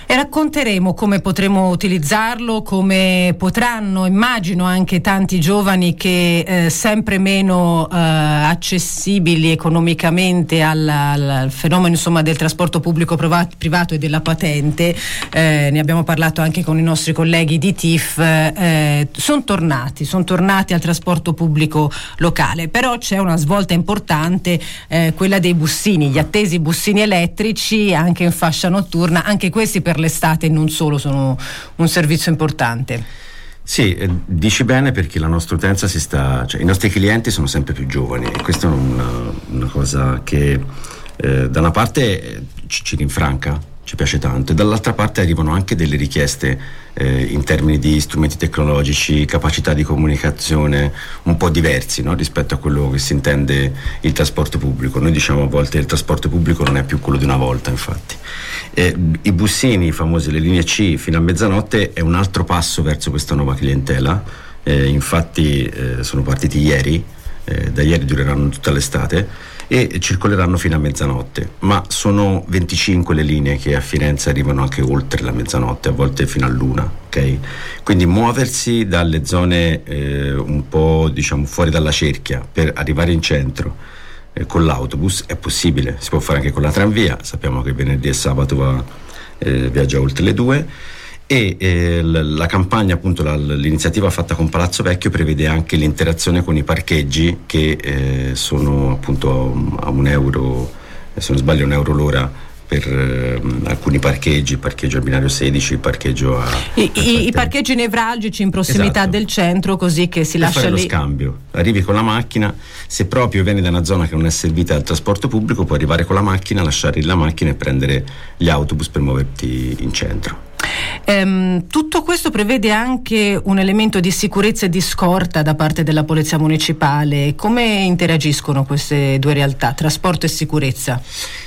[SPEAKER 2] E racconteremo come potremo utilizzarlo, come potranno, immagino, anche tanti giovani che eh, sempre meno eh, accessibili economicamente al, al fenomeno, insomma, del trasporto pubblico privato e della patente, eh, ne abbiamo parlato anche con i nostri colleghi di T I F, eh, sono tornati, sono tornati al trasporto pubblico locale, però c'è una svolta importante, eh, quella dei bussini, gli attesi bussini elettrici anche in fascia notturna, anche questi per l'estate e non solo sono un servizio importante.
[SPEAKER 18] Sì, eh, dici bene, perché la nostra utenza si sta, cioè i nostri clienti sono sempre più giovani e questa è una, una cosa che eh, da una parte ci, ci rinfranca, ci piace tanto, e dall'altra parte arrivano anche delle richieste eh, in termini di strumenti tecnologici, capacità di comunicazione un po' diversi, no? Rispetto a quello che si intende il trasporto pubblico. Noi diciamo a volte il trasporto pubblico non è più quello di una volta, infatti. Eh, I bussini, i famosi, le linee C fino a mezzanotte, è un altro passo verso questa nuova clientela. Eh, infatti eh, sono partiti ieri, eh, da ieri dureranno tutta l'estate e circoleranno fino a mezzanotte, ma sono venticinque le linee che a Firenze arrivano anche oltre la mezzanotte, a volte fino all'una, ok? Quindi muoversi dalle zone eh, un po', diciamo, fuori dalla cerchia per arrivare in centro eh, con l'autobus è possibile, si può fare anche con la tranvia, sappiamo che venerdì e sabato va, eh, viaggia oltre le due. E eh, l- la campagna, appunto la, l'iniziativa fatta con Palazzo Vecchio prevede anche l'interazione con i parcheggi che eh, sono appunto a un euro, se non sbaglio un euro l'ora per eh, alcuni parcheggi, il parcheggio al binario sedici, il parcheggio a,
[SPEAKER 2] I, a i, i parcheggi nevralgici in prossimità, esatto, del centro, così che si
[SPEAKER 18] per
[SPEAKER 2] lascia
[SPEAKER 18] fare
[SPEAKER 2] lì
[SPEAKER 18] lo scambio. Arrivi con la macchina, se proprio vieni da una zona che non è servita dal trasporto pubblico, puoi arrivare con la macchina, lasciare la macchina e prendere gli autobus per muoverti in centro.
[SPEAKER 2] Um, tutto questo prevede anche un elemento di sicurezza e di scorta da parte della Polizia Municipale. Come interagiscono queste due realtà, trasporto e sicurezza?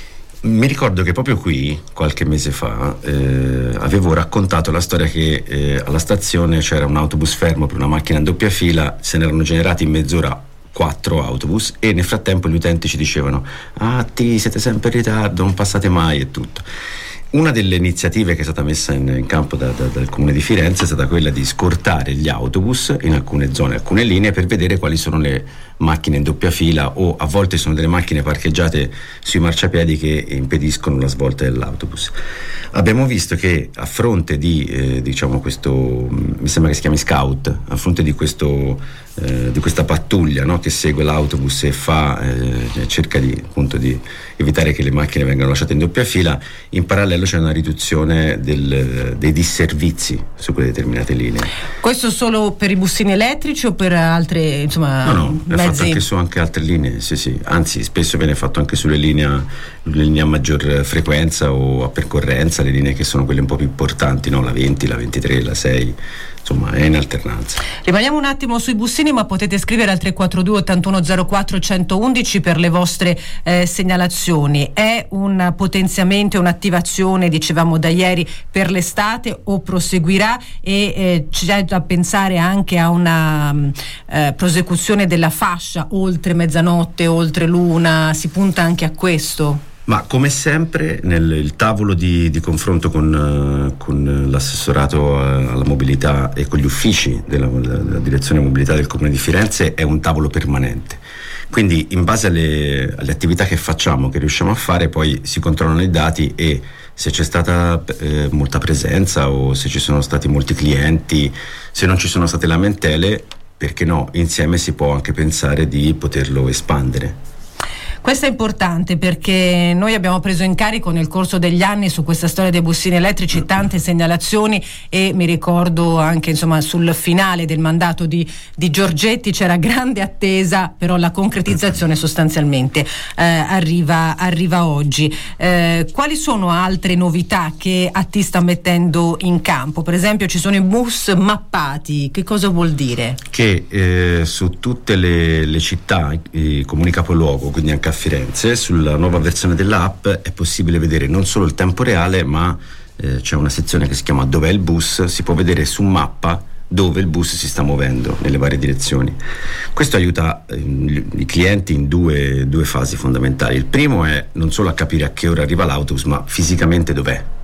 [SPEAKER 18] Mi ricordo che proprio qui, qualche mese fa, eh, avevo raccontato la storia che eh, alla stazione c'era un autobus fermo per una macchina in doppia fila, se ne erano generati in mezz'ora quattro autobus e nel frattempo gli utenti ci dicevano: ah, ti siete sempre in ritardo, non passate mai e tutto. Una delle iniziative che è stata messa in, in campo da, da, dal Comune di Firenze è stata quella di scortare gli autobus in alcune zone, alcune linee, per vedere quali sono le macchine in doppia fila, o a volte sono delle macchine parcheggiate sui marciapiedi che impediscono la svolta dell'autobus. Abbiamo visto che a fronte di eh, diciamo questo, mi sembra che si chiami Scout, a fronte di questo eh, di questa pattuglia, no, che segue l'autobus e fa eh, cerca di appunto di evitare che le macchine vengano lasciate in doppia fila, in parallelo c'è una riduzione del, dei disservizi su quelle determinate linee.
[SPEAKER 2] Questo solo per i bussini elettrici o per altre, insomma,
[SPEAKER 18] no, no,
[SPEAKER 2] mezzi?
[SPEAKER 18] È fatto anche su anche altre linee, sì, sì. Anzi, spesso viene fatto anche sulle linee, le linee a maggior frequenza o a percorrenza, le linee che sono quelle un po' più importanti, no? La venti, la ventitré, la sei, insomma è in alternanza.
[SPEAKER 2] Rimaniamo un attimo sui bussini, ma potete scrivere al tre quattro due ottantuno zero quattro centoudici per le vostre eh, segnalazioni. È un potenziamento, un'attivazione, dicevamo da ieri, per l'estate o proseguirà? E eh, c'è da pensare anche a una eh, prosecuzione della fascia oltre mezzanotte, oltre l'una, si punta anche a questo?
[SPEAKER 18] Ma come sempre nel il tavolo di, di confronto con, con l'assessorato alla mobilità e con gli uffici della, della direzione mobilità del Comune di Firenze è un tavolo permanente. Quindi in base alle, alle attività che facciamo, che riusciamo a fare, poi si controllano i dati e se c'è stata eh, molta presenza o se ci sono stati molti clienti, se non ci sono state lamentele, perché no, insieme si può anche pensare di poterlo espandere.
[SPEAKER 2] Questo è importante perché noi abbiamo preso in carico nel corso degli anni su questa storia dei bussini elettrici tante segnalazioni e mi ricordo anche, insomma, sul finale del mandato di, di Giorgetti c'era grande attesa, però la concretizzazione sostanzialmente eh, arriva, arriva oggi. Eh, quali sono altre novità che A T I sta mettendo in campo? Per esempio ci sono i bus mappati, che cosa vuol dire?
[SPEAKER 18] Che eh, su tutte le, le città, i comuni capoluogo, quindi anche a Firenze, sulla nuova versione dell'app è possibile vedere non solo il tempo reale, ma eh, c'è una sezione che si chiama Dov'è il bus, si può vedere su mappa dove il bus si sta muovendo nelle varie direzioni. Questo aiuta eh, i clienti in due, due fasi fondamentali. Il primo è non solo a capire a che ora arriva l'autobus, ma fisicamente dov'è,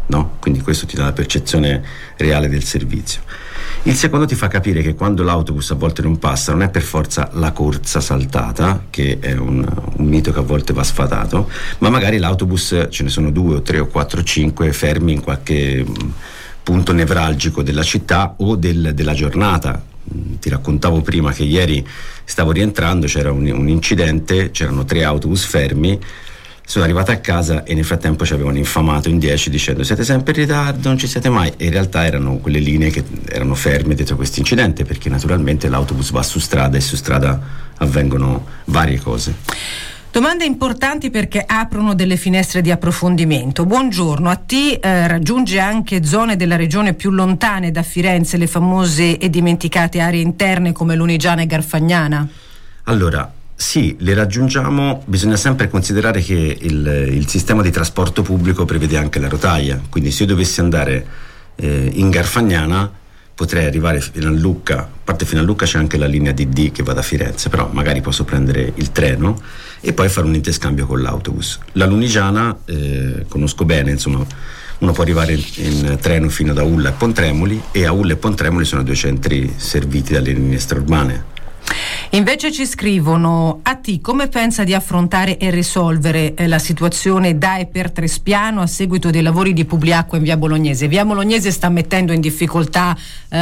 [SPEAKER 18] no? Quindi questo ti dà la percezione reale del servizio. Il secondo ti fa capire che quando l'autobus a volte non passa non è per forza la corsa saltata, che è un, un mito che a volte va sfatato, ma magari l'autobus, ce ne sono due o tre o quattro o cinque fermi in qualche punto nevralgico della città o del, della giornata. Ti raccontavo prima che ieri stavo rientrando, c'era un, un incidente, c'erano tre autobus fermi. Sono arrivata a casa e nel frattempo ci avevano infamato in dieci dicendo siete sempre in ritardo, non ci siete mai, e in realtà erano quelle linee che erano ferme dietro questo incidente, perché naturalmente l'autobus va su strada e su strada avvengono varie cose.
[SPEAKER 2] Domande importanti perché aprono delle finestre di approfondimento. Buongiorno, a T eh, raggiunge anche zone della regione più lontane da Firenze, le famose e dimenticate aree interne come Lunigiana e Garfagnana?
[SPEAKER 18] Allora, sì, le raggiungiamo, bisogna sempre considerare che il, il sistema di trasporto pubblico prevede anche la rotaia, quindi se io dovessi andare eh, in Garfagnana potrei arrivare fino a Lucca, a parte fino a Lucca c'è anche la linea D D che va da Firenze, però magari posso prendere il treno e poi fare un interscambio con l'autobus. La Lunigiana eh, conosco bene, insomma, uno può arrivare in, in treno fino ad Aulla e Pontremoli, e Aulla e Pontremoli sono due centri serviti dalle linee straurbane.
[SPEAKER 2] Invece ci scrivono: a T come pensa di affrontare e risolvere eh, la situazione da e per Trespiano a seguito dei lavori di Publiacqua in via Bolognese? Via Bolognese sta mettendo in difficoltà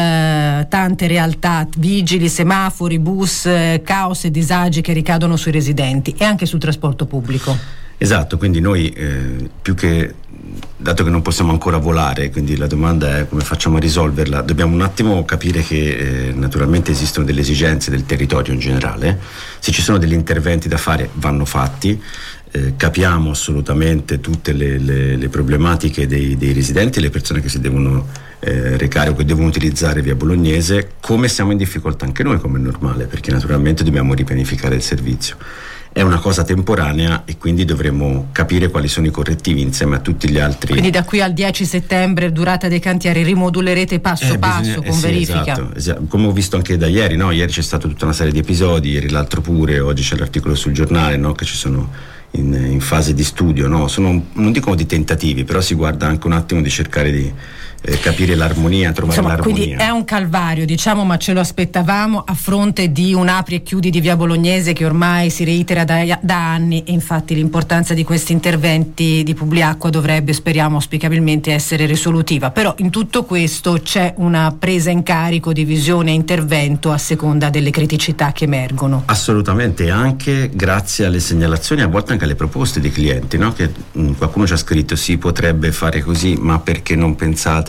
[SPEAKER 2] eh, tante realtà, vigili, semafori, bus, eh, caos e disagi che ricadono sui residenti e anche sul trasporto pubblico.
[SPEAKER 18] Esatto, quindi noi eh, più che, dato che non possiamo ancora volare, quindi la domanda è come facciamo a risolverla, dobbiamo un attimo capire che eh, naturalmente esistono delle esigenze del territorio in generale, se ci sono degli interventi da fare vanno fatti, eh, capiamo assolutamente tutte le, le, le problematiche dei, dei residenti, le persone che si devono eh, recare o che devono utilizzare via Bolognese, come siamo in difficoltà anche noi, come è normale, perché naturalmente dobbiamo ripianificare il servizio. È una cosa temporanea e quindi dovremo capire quali sono i correttivi insieme a tutti gli altri.
[SPEAKER 2] Quindi da qui al dieci settembre, durata dei cantieri, rimodulerete passo
[SPEAKER 18] eh,
[SPEAKER 2] passo
[SPEAKER 18] bisogna,
[SPEAKER 2] con
[SPEAKER 18] eh, sì,
[SPEAKER 2] verifica.
[SPEAKER 18] Esatto, esatto. Come ho visto anche da ieri, no? Ieri c'è stata tutta una serie di episodi, ieri l'altro pure, oggi c'è l'articolo sul giornale, no? Che ci sono in, in fase di studio, no? Sono, non dico di tentativi, però si guarda anche un attimo di cercare di eh, capire l'armonia, trovare
[SPEAKER 2] Insomma,
[SPEAKER 18] l'armonia.
[SPEAKER 2] quindi è un calvario, diciamo, ma ce lo aspettavamo a fronte di un apri e chiudi di via Bolognese che ormai si reitera da, da anni, e infatti l'importanza di questi interventi di Publiacqua dovrebbe, speriamo auspicabilmente, essere risolutiva. Però in tutto questo c'è una presa in carico di visione e intervento a seconda delle criticità che emergono.
[SPEAKER 18] Assolutamente, anche grazie alle segnalazioni, a volte anche alle proposte dei clienti, no? Che mh, qualcuno ci ha scritto si potrebbe fare così, ma perché non pensate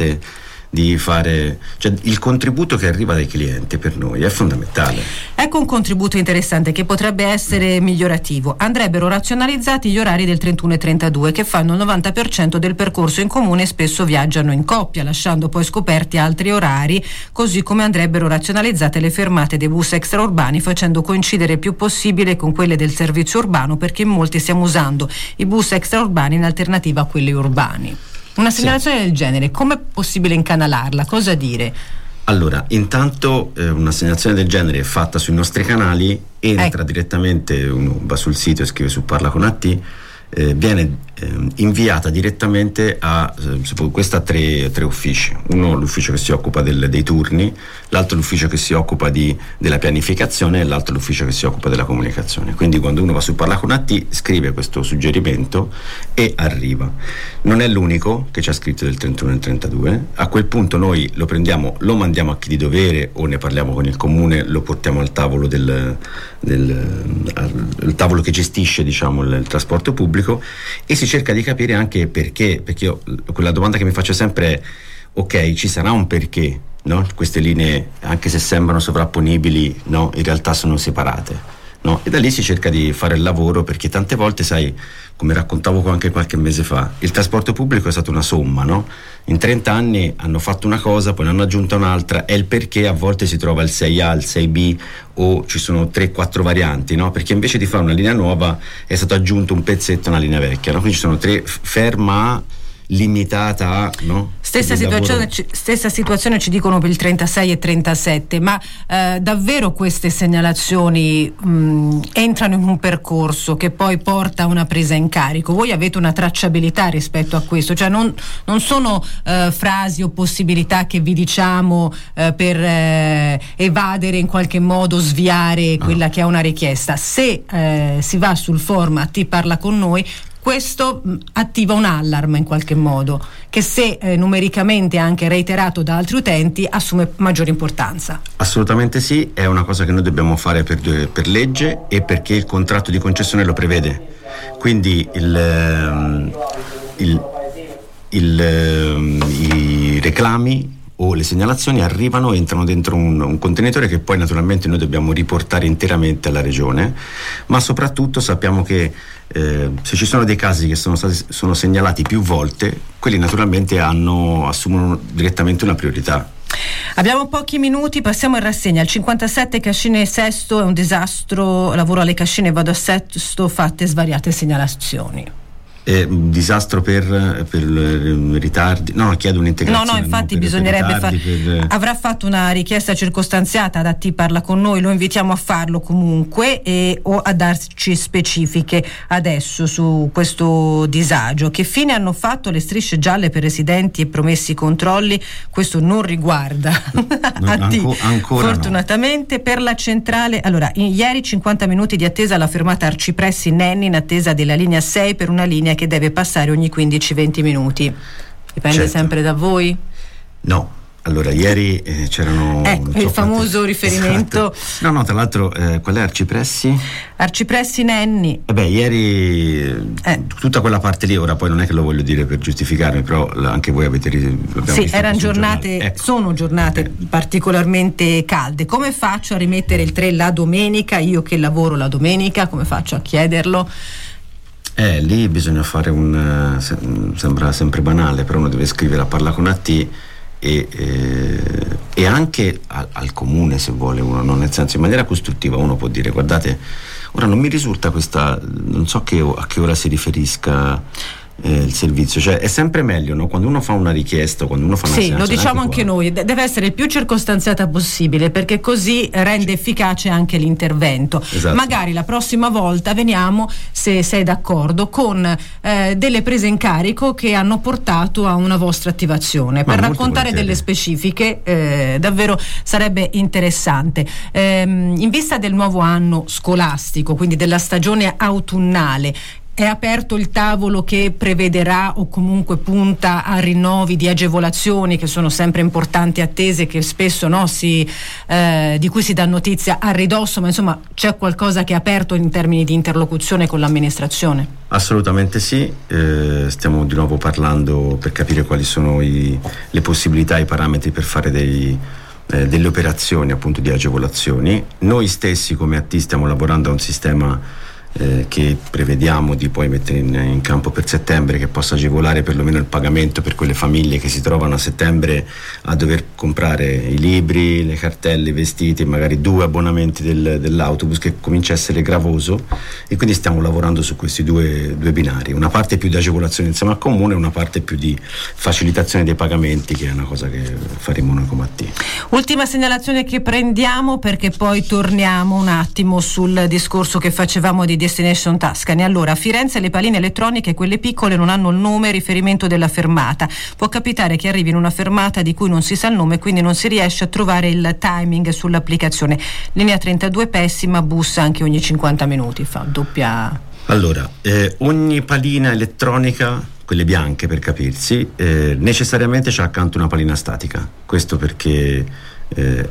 [SPEAKER 18] di fare, cioè il contributo che arriva dai clienti per noi è fondamentale.
[SPEAKER 2] Ecco un contributo interessante che potrebbe essere migliorativo. Andrebbero razionalizzati gli orari del trentuno e trentadue, che fanno il novanta per cento del percorso in comune e spesso viaggiano in coppia, lasciando poi scoperti altri orari, così come andrebbero razionalizzate le fermate dei bus extraurbani, facendo coincidere il più possibile con quelle del servizio urbano, perché in molti stiamo usando i bus extraurbani in alternativa a quelli urbani. Una segnalazione sì. del genere, com'è possibile incanalarla? Cosa dire?
[SPEAKER 18] Allora, intanto eh, una segnalazione del genere è fatta sui nostri canali, entra ecco. direttamente, uno va sul sito e scrive su Parla con A T, eh, viene eh, inviata direttamente a eh, questa tre, tre uffici. Uno l'ufficio che si occupa del, dei turni, l'altro l'ufficio che si occupa di, della pianificazione e l'altro l'ufficio che si occupa della comunicazione. Quindi quando uno va su Parla con A T scrive questo suggerimento e arriva. Non è l'unico che ci ha scritto del trentuno e trentadue, a quel punto noi lo prendiamo, lo mandiamo a chi di dovere o ne parliamo con il comune, lo portiamo al tavolo del, del al tavolo che gestisce, diciamo, il, il trasporto pubblico, e si cerca di capire anche perché, perché io, quella domanda che mi faccio sempre è: ok, ci sarà un perché, no? Queste linee, anche se sembrano sovrapponibili, no, in realtà sono separate, no? E da lì si cerca di fare il lavoro, perché tante volte, sai, come raccontavo anche qualche mese fa, il trasporto pubblico è stata una somma, no? In trenta anni hanno fatto una cosa, poi ne hanno aggiunta un'altra, e il perché a volte si trova il sei A, il sei B, o ci sono tre quattro varianti, no? Perché invece di fare una linea nuova è stato aggiunto un pezzetto a una linea vecchia, no? Quindi ci sono tre, ferma A, limitata a, no?
[SPEAKER 2] Stessa situazione, ci, stessa situazione ci dicono per il trentasei e trentasette, ma eh, davvero queste segnalazioni mh, entrano in un percorso che poi porta a una presa in carico? Voi avete una tracciabilità rispetto a questo? Cioè non, non sono eh, frasi o possibilità che vi diciamo eh, per eh, evadere in qualche modo, sviare quella che è una richiesta. Se eh, si va sul format Ti parla con noi, questo mh, attiva un allarme in qualche modo, che se eh, numericamente anche reiterato da altri utenti assume maggiore importanza.
[SPEAKER 18] Assolutamente sì, è una cosa che noi dobbiamo fare per, per legge e perché il contratto di concessione lo prevede. Quindi il, il, il, i reclami o le segnalazioni arrivano, entrano dentro un, un contenitore che poi naturalmente noi dobbiamo riportare interamente alla regione, ma soprattutto sappiamo che eh, se ci sono dei casi che sono stati sono segnalati più volte, quelli naturalmente hanno, assumono direttamente una priorità.
[SPEAKER 2] Abbiamo pochi minuti, passiamo in rassegna. Il cinquantasette Cascine Sesto è un disastro, lavoro alle Cascine, vado a Sesto, fatte svariate segnalazioni.
[SPEAKER 18] È un disastro per, per ritardi? No, chiedo un'integrazione.
[SPEAKER 2] No, no, infatti
[SPEAKER 18] no, per,
[SPEAKER 2] bisognerebbe
[SPEAKER 18] per ritardi,
[SPEAKER 2] fare.
[SPEAKER 18] per...
[SPEAKER 2] Avrà fatto una richiesta circostanziata da Ti parla con noi, lo invitiamo a farlo comunque e, o a darci specifiche adesso su questo disagio. Che fine hanno fatto le strisce gialle per residenti e promessi controlli? Questo non riguarda
[SPEAKER 18] no,
[SPEAKER 2] a T,
[SPEAKER 18] anco, ancora
[SPEAKER 2] fortunatamente.
[SPEAKER 18] No.
[SPEAKER 2] Per la centrale, allora, in, ieri cinquanta minuti di attesa alla fermata Arcipressi Nenni in attesa della linea sei per una linea che deve passare ogni quindici venti minuti. Dipende
[SPEAKER 18] certo.
[SPEAKER 2] sempre da voi?
[SPEAKER 18] No, allora ieri eh, c'erano
[SPEAKER 2] ecco so il famoso quante... riferimento
[SPEAKER 18] esatto. no no tra l'altro eh, qual è Arcipressi?
[SPEAKER 2] Arcipressi Nenni.
[SPEAKER 18] E beh, ieri eh. tutta quella parte lì, ora poi non è che lo voglio dire per giustificarmi, però anche voi avete
[SPEAKER 2] sì, erano giornate ecco. sono giornate eh. particolarmente calde. Come faccio a rimettere il tre la domenica, io che lavoro la domenica, come faccio a chiederlo?
[SPEAKER 18] Eh, lì bisogna fare un, sembra sempre banale, però uno deve scrivere a Parla con A T e, e, e anche al, al comune, se vuole uno, no? Nel senso, in maniera costruttiva uno può dire: guardate, ora non mi risulta questa, non so che, a che ora si riferisca eh, il servizio, cioè è sempre meglio, no? Quando uno fa una richiesta, quando uno fa una
[SPEAKER 2] sì, lo diciamo anche, anche noi, deve essere il più circostanziata possibile, perché così rende efficace anche l'intervento.
[SPEAKER 18] Esatto.
[SPEAKER 2] Magari la prossima volta veniamo, se sei d'accordo, con eh, delle prese in carico che hanno portato a una vostra attivazione. Ma per raccontare delle specifiche eh, davvero sarebbe interessante. Ehm, in vista del nuovo anno scolastico, quindi della stagione autunnale, è aperto il tavolo che prevederà o comunque punta a rinnovi di agevolazioni che sono sempre importanti, attese, che spesso no, si, eh, di cui si dà notizia a ridosso, ma insomma c'è qualcosa che è aperto in termini di interlocuzione con l'amministrazione?
[SPEAKER 18] Assolutamente sì, eh, stiamo di nuovo parlando per capire quali sono i, le possibilità, i parametri per fare dei, eh, delle operazioni appunto di agevolazioni. Noi stessi come A T stiamo lavorando a un sistema Eh, che prevediamo di poi mettere in, in campo per settembre, che possa agevolare perlomeno il pagamento per quelle famiglie che si trovano a settembre a dover comprare i libri, le cartelle, i vestiti, magari due abbonamenti del, dell'autobus, che comincia a essere gravoso, e quindi stiamo lavorando su questi due, due binari, una parte più di agevolazione insieme al comune e una parte più di facilitazione dei pagamenti, che è una cosa che faremo noi come A T.
[SPEAKER 2] Ultima segnalazione che prendiamo, perché poi torniamo un attimo sul discorso che facevamo di Destination Tuscany. Allora, a Firenze le paline elettroniche, quelle piccole, non hanno il nome e riferimento della fermata. Può capitare che arrivi in una fermata di cui non si sa il nome, quindi non si riesce a trovare il timing sull'applicazione. Linea trentadue pessima, bus anche ogni cinquanta minuti, fa doppia.
[SPEAKER 18] Allora, eh, ogni palina elettronica, quelle bianche per capirsi, eh, necessariamente c'è accanto una palina statica. Questo perché Eh,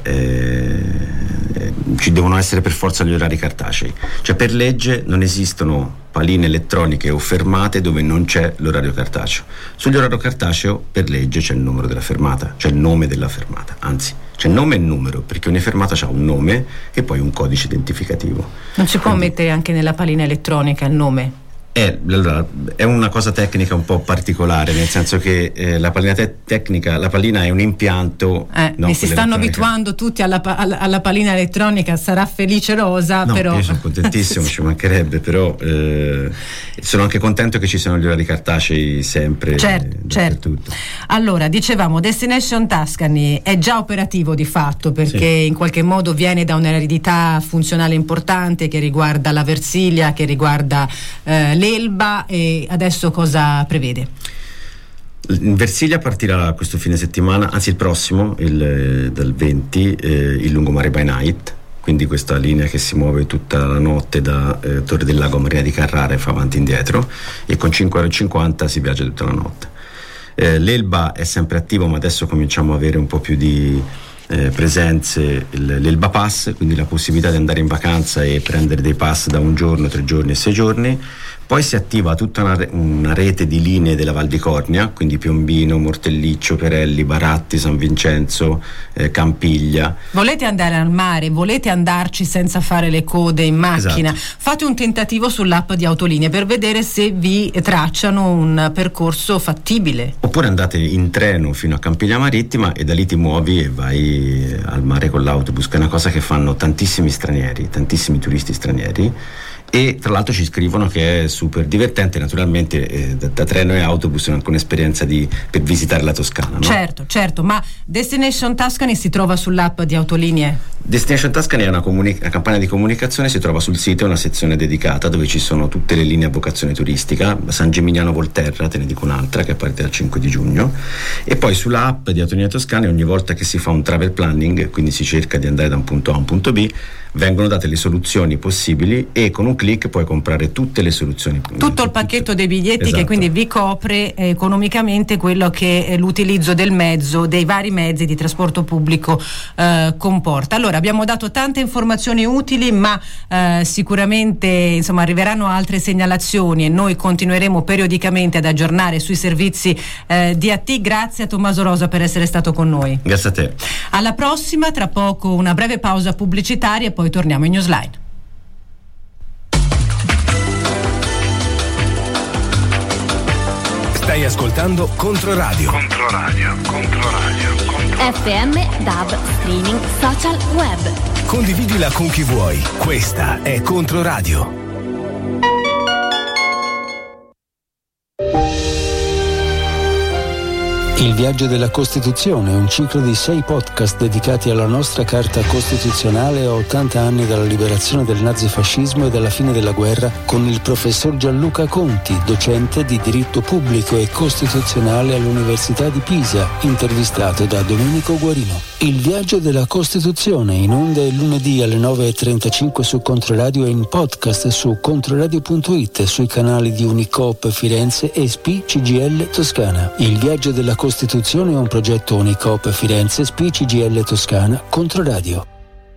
[SPEAKER 18] eh, ci devono essere per forza gli orari cartacei, cioè per legge non esistono paline elettroniche o fermate dove non c'è l'orario cartaceo. Sull'orario cartaceo per legge c'è il numero della fermata, c'è il nome della fermata, anzi c'è nome e numero, perché ogni fermata ha un nome e poi un codice identificativo.
[SPEAKER 2] Non si può Quindi, mettere anche nella palina elettronica il nome?
[SPEAKER 18] È, allora, è una cosa tecnica un po' particolare, nel senso che eh, la pallina te- tecnica, la pallina è un impianto.
[SPEAKER 2] Eh,
[SPEAKER 18] no,
[SPEAKER 2] mi si stanno abituando tutti alla, pa- alla, alla pallina elettronica, sarà felice Rosa,
[SPEAKER 18] no,
[SPEAKER 2] però.
[SPEAKER 18] Io sono contentissimo, ci mancherebbe, però eh, sono anche contento che ci siano gli orari cartacei sempre.
[SPEAKER 2] Certo, certo. Allora, dicevamo, Destination Tuscany è già operativo di fatto, perché sì. in qualche modo viene da un'eredità funzionale importante che riguarda la Versilia, che riguarda eh, l'Elba, e adesso cosa prevede?
[SPEAKER 18] In Versilia partirà questo fine settimana, anzi il prossimo, il, dal venti, eh, il Lungomare by Night, quindi questa linea che si muove tutta la notte da eh, Torre del Lago a Marina di Carrara e fa avanti e indietro, e con cinque euro e cinquanta si viaggia tutta la notte. Eh, L'Elba è sempre attivo, ma adesso cominciamo a avere un po' più di eh, presenze, il, l'Elba Pass, quindi la possibilità di andare in vacanza e prendere dei pass da un giorno, tre giorni e sei giorni. Poi si attiva tutta una, una rete di linee della Val di Cornia, quindi Piombino, Mortelliccio, Perelli, Baratti, San Vincenzo, eh, Campiglia.
[SPEAKER 2] Volete andare al mare, volete andarci senza fare le code in macchina,
[SPEAKER 18] Esatto.
[SPEAKER 2] Fate un tentativo sull'app di Autolinee per vedere se vi tracciano un percorso fattibile.
[SPEAKER 18] Oppure andate in treno fino a Campiglia Marittima e da lì ti muovi e vai al mare con l'autobus, che è una cosa che fanno tantissimi stranieri, tantissimi turisti stranieri. E tra l'altro ci scrivono che è super divertente, naturalmente eh, da, da treno e autobus è anche un'esperienza di, per visitare la Toscana, no?
[SPEAKER 2] Certo, certo, ma Destination Tuscany si trova sull'app di Autolinee?
[SPEAKER 18] Destination Tuscany è una, comuni- una campagna di comunicazione, si trova sul sito, è una sezione dedicata dove ci sono tutte le linee a vocazione turistica, San Gimignano Volterra, te ne dico un'altra che parte dal cinque di giugno, e poi sulla app di Autolinee Toscane ogni volta che si fa un travel planning, quindi si cerca di andare da un punto A a un punto B, vengono date le soluzioni possibili e con un click puoi comprare tutte le soluzioni.
[SPEAKER 2] Tutto il pacchetto dei biglietti,
[SPEAKER 18] esatto.
[SPEAKER 2] Che quindi vi copre eh, economicamente quello che eh, l'utilizzo del mezzo, dei vari mezzi di trasporto pubblico eh, comporta. Allora, abbiamo dato tante informazioni utili, ma eh, sicuramente insomma arriveranno altre segnalazioni e noi continueremo periodicamente ad aggiornare sui servizi eh, D A T. Grazie a Tommaso Rosa per essere stato con noi.
[SPEAKER 18] Grazie a te.
[SPEAKER 2] Alla prossima, tra poco una breve pausa pubblicitaria e poi torniamo in Newsline.
[SPEAKER 12] Stai ascoltando Controradio.
[SPEAKER 17] Controradio, Controradio, Controradio.
[SPEAKER 15] F M, D A B, streaming, social, web.
[SPEAKER 12] Condividila con chi vuoi. Questa è Controradio.
[SPEAKER 4] Il viaggio della Costituzione è un ciclo di sei podcast dedicati alla nostra Carta Costituzionale a ottanta anni dalla liberazione del nazifascismo e dalla fine della guerra, con il professor Gianluca Conti, docente di diritto pubblico e costituzionale all'Università di Pisa, intervistato da Domenico Guarino. Il viaggio della Costituzione, in onda il lunedì alle nove e trentacinque su Controradio e in podcast su controradio punto it, sui canali di Unicoop Firenze e S P C G L Toscana. Il viaggio della Costituzione è un progetto Unicoop Firenze, S P C G L Toscana, Controradio.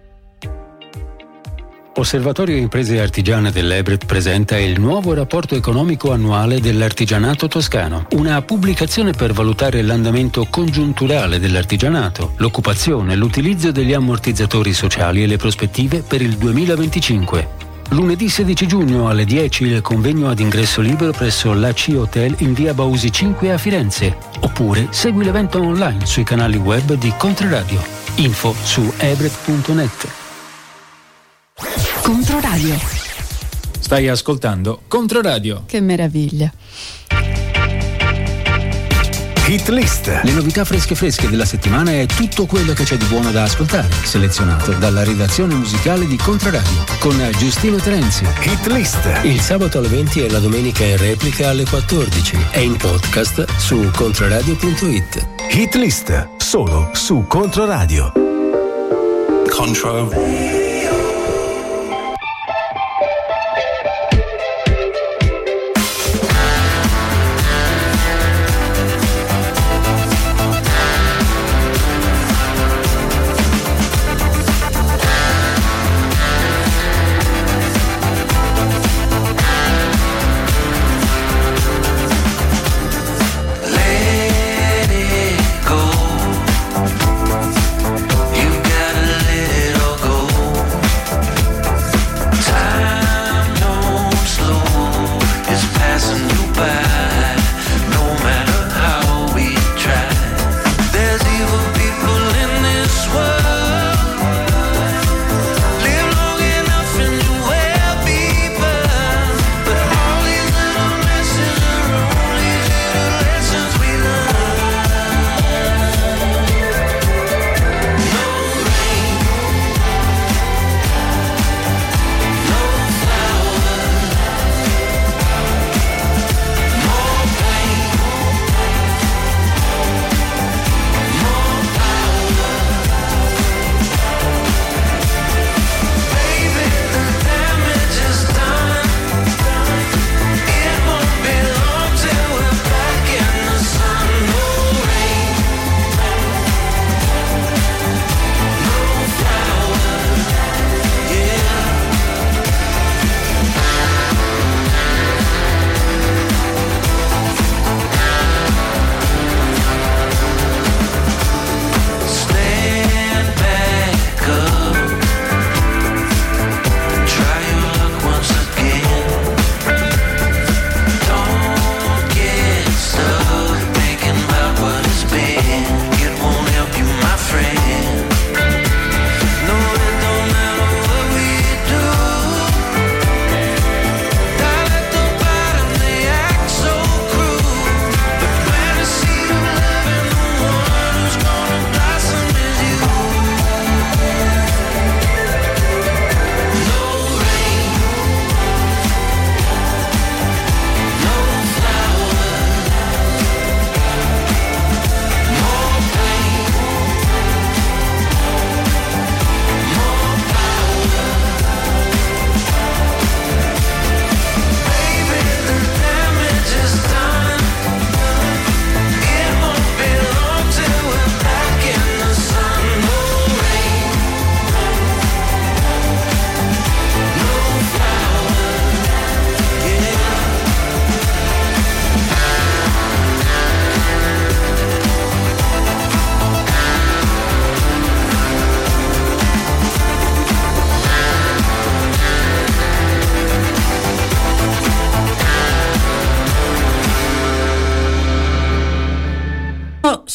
[SPEAKER 4] Osservatorio Imprese Artigiane dell'Ebret presenta il nuovo rapporto economico annuale dell'artigianato toscano, una pubblicazione per valutare l'andamento congiunturale dell'artigianato, l'occupazione, l'utilizzo degli ammortizzatori sociali e le prospettive per il duemilaventicinque. Lunedì sedici giugno alle dieci il convegno ad ingresso libero presso l'A C Hotel in via Bausi cinque a Firenze. Oppure segui l'evento online sui canali web di Controradio. Info su ebret punto net.
[SPEAKER 19] Controradio.
[SPEAKER 20] Stai ascoltando Controradio.
[SPEAKER 19] Che meraviglia.
[SPEAKER 12] Hit List.
[SPEAKER 4] Le novità fresche fresche della settimana è tutto quello che c'è di buono da ascoltare, selezionato dalla redazione musicale di Controradio, con Giustino Terenzi.
[SPEAKER 12] Hit List.
[SPEAKER 1] Il sabato alle venti e la domenica in replica alle quattordici. È in podcast su controradio punto it.
[SPEAKER 12] Hit List, solo su Controradio.
[SPEAKER 11] Control.
[SPEAKER 7] Go.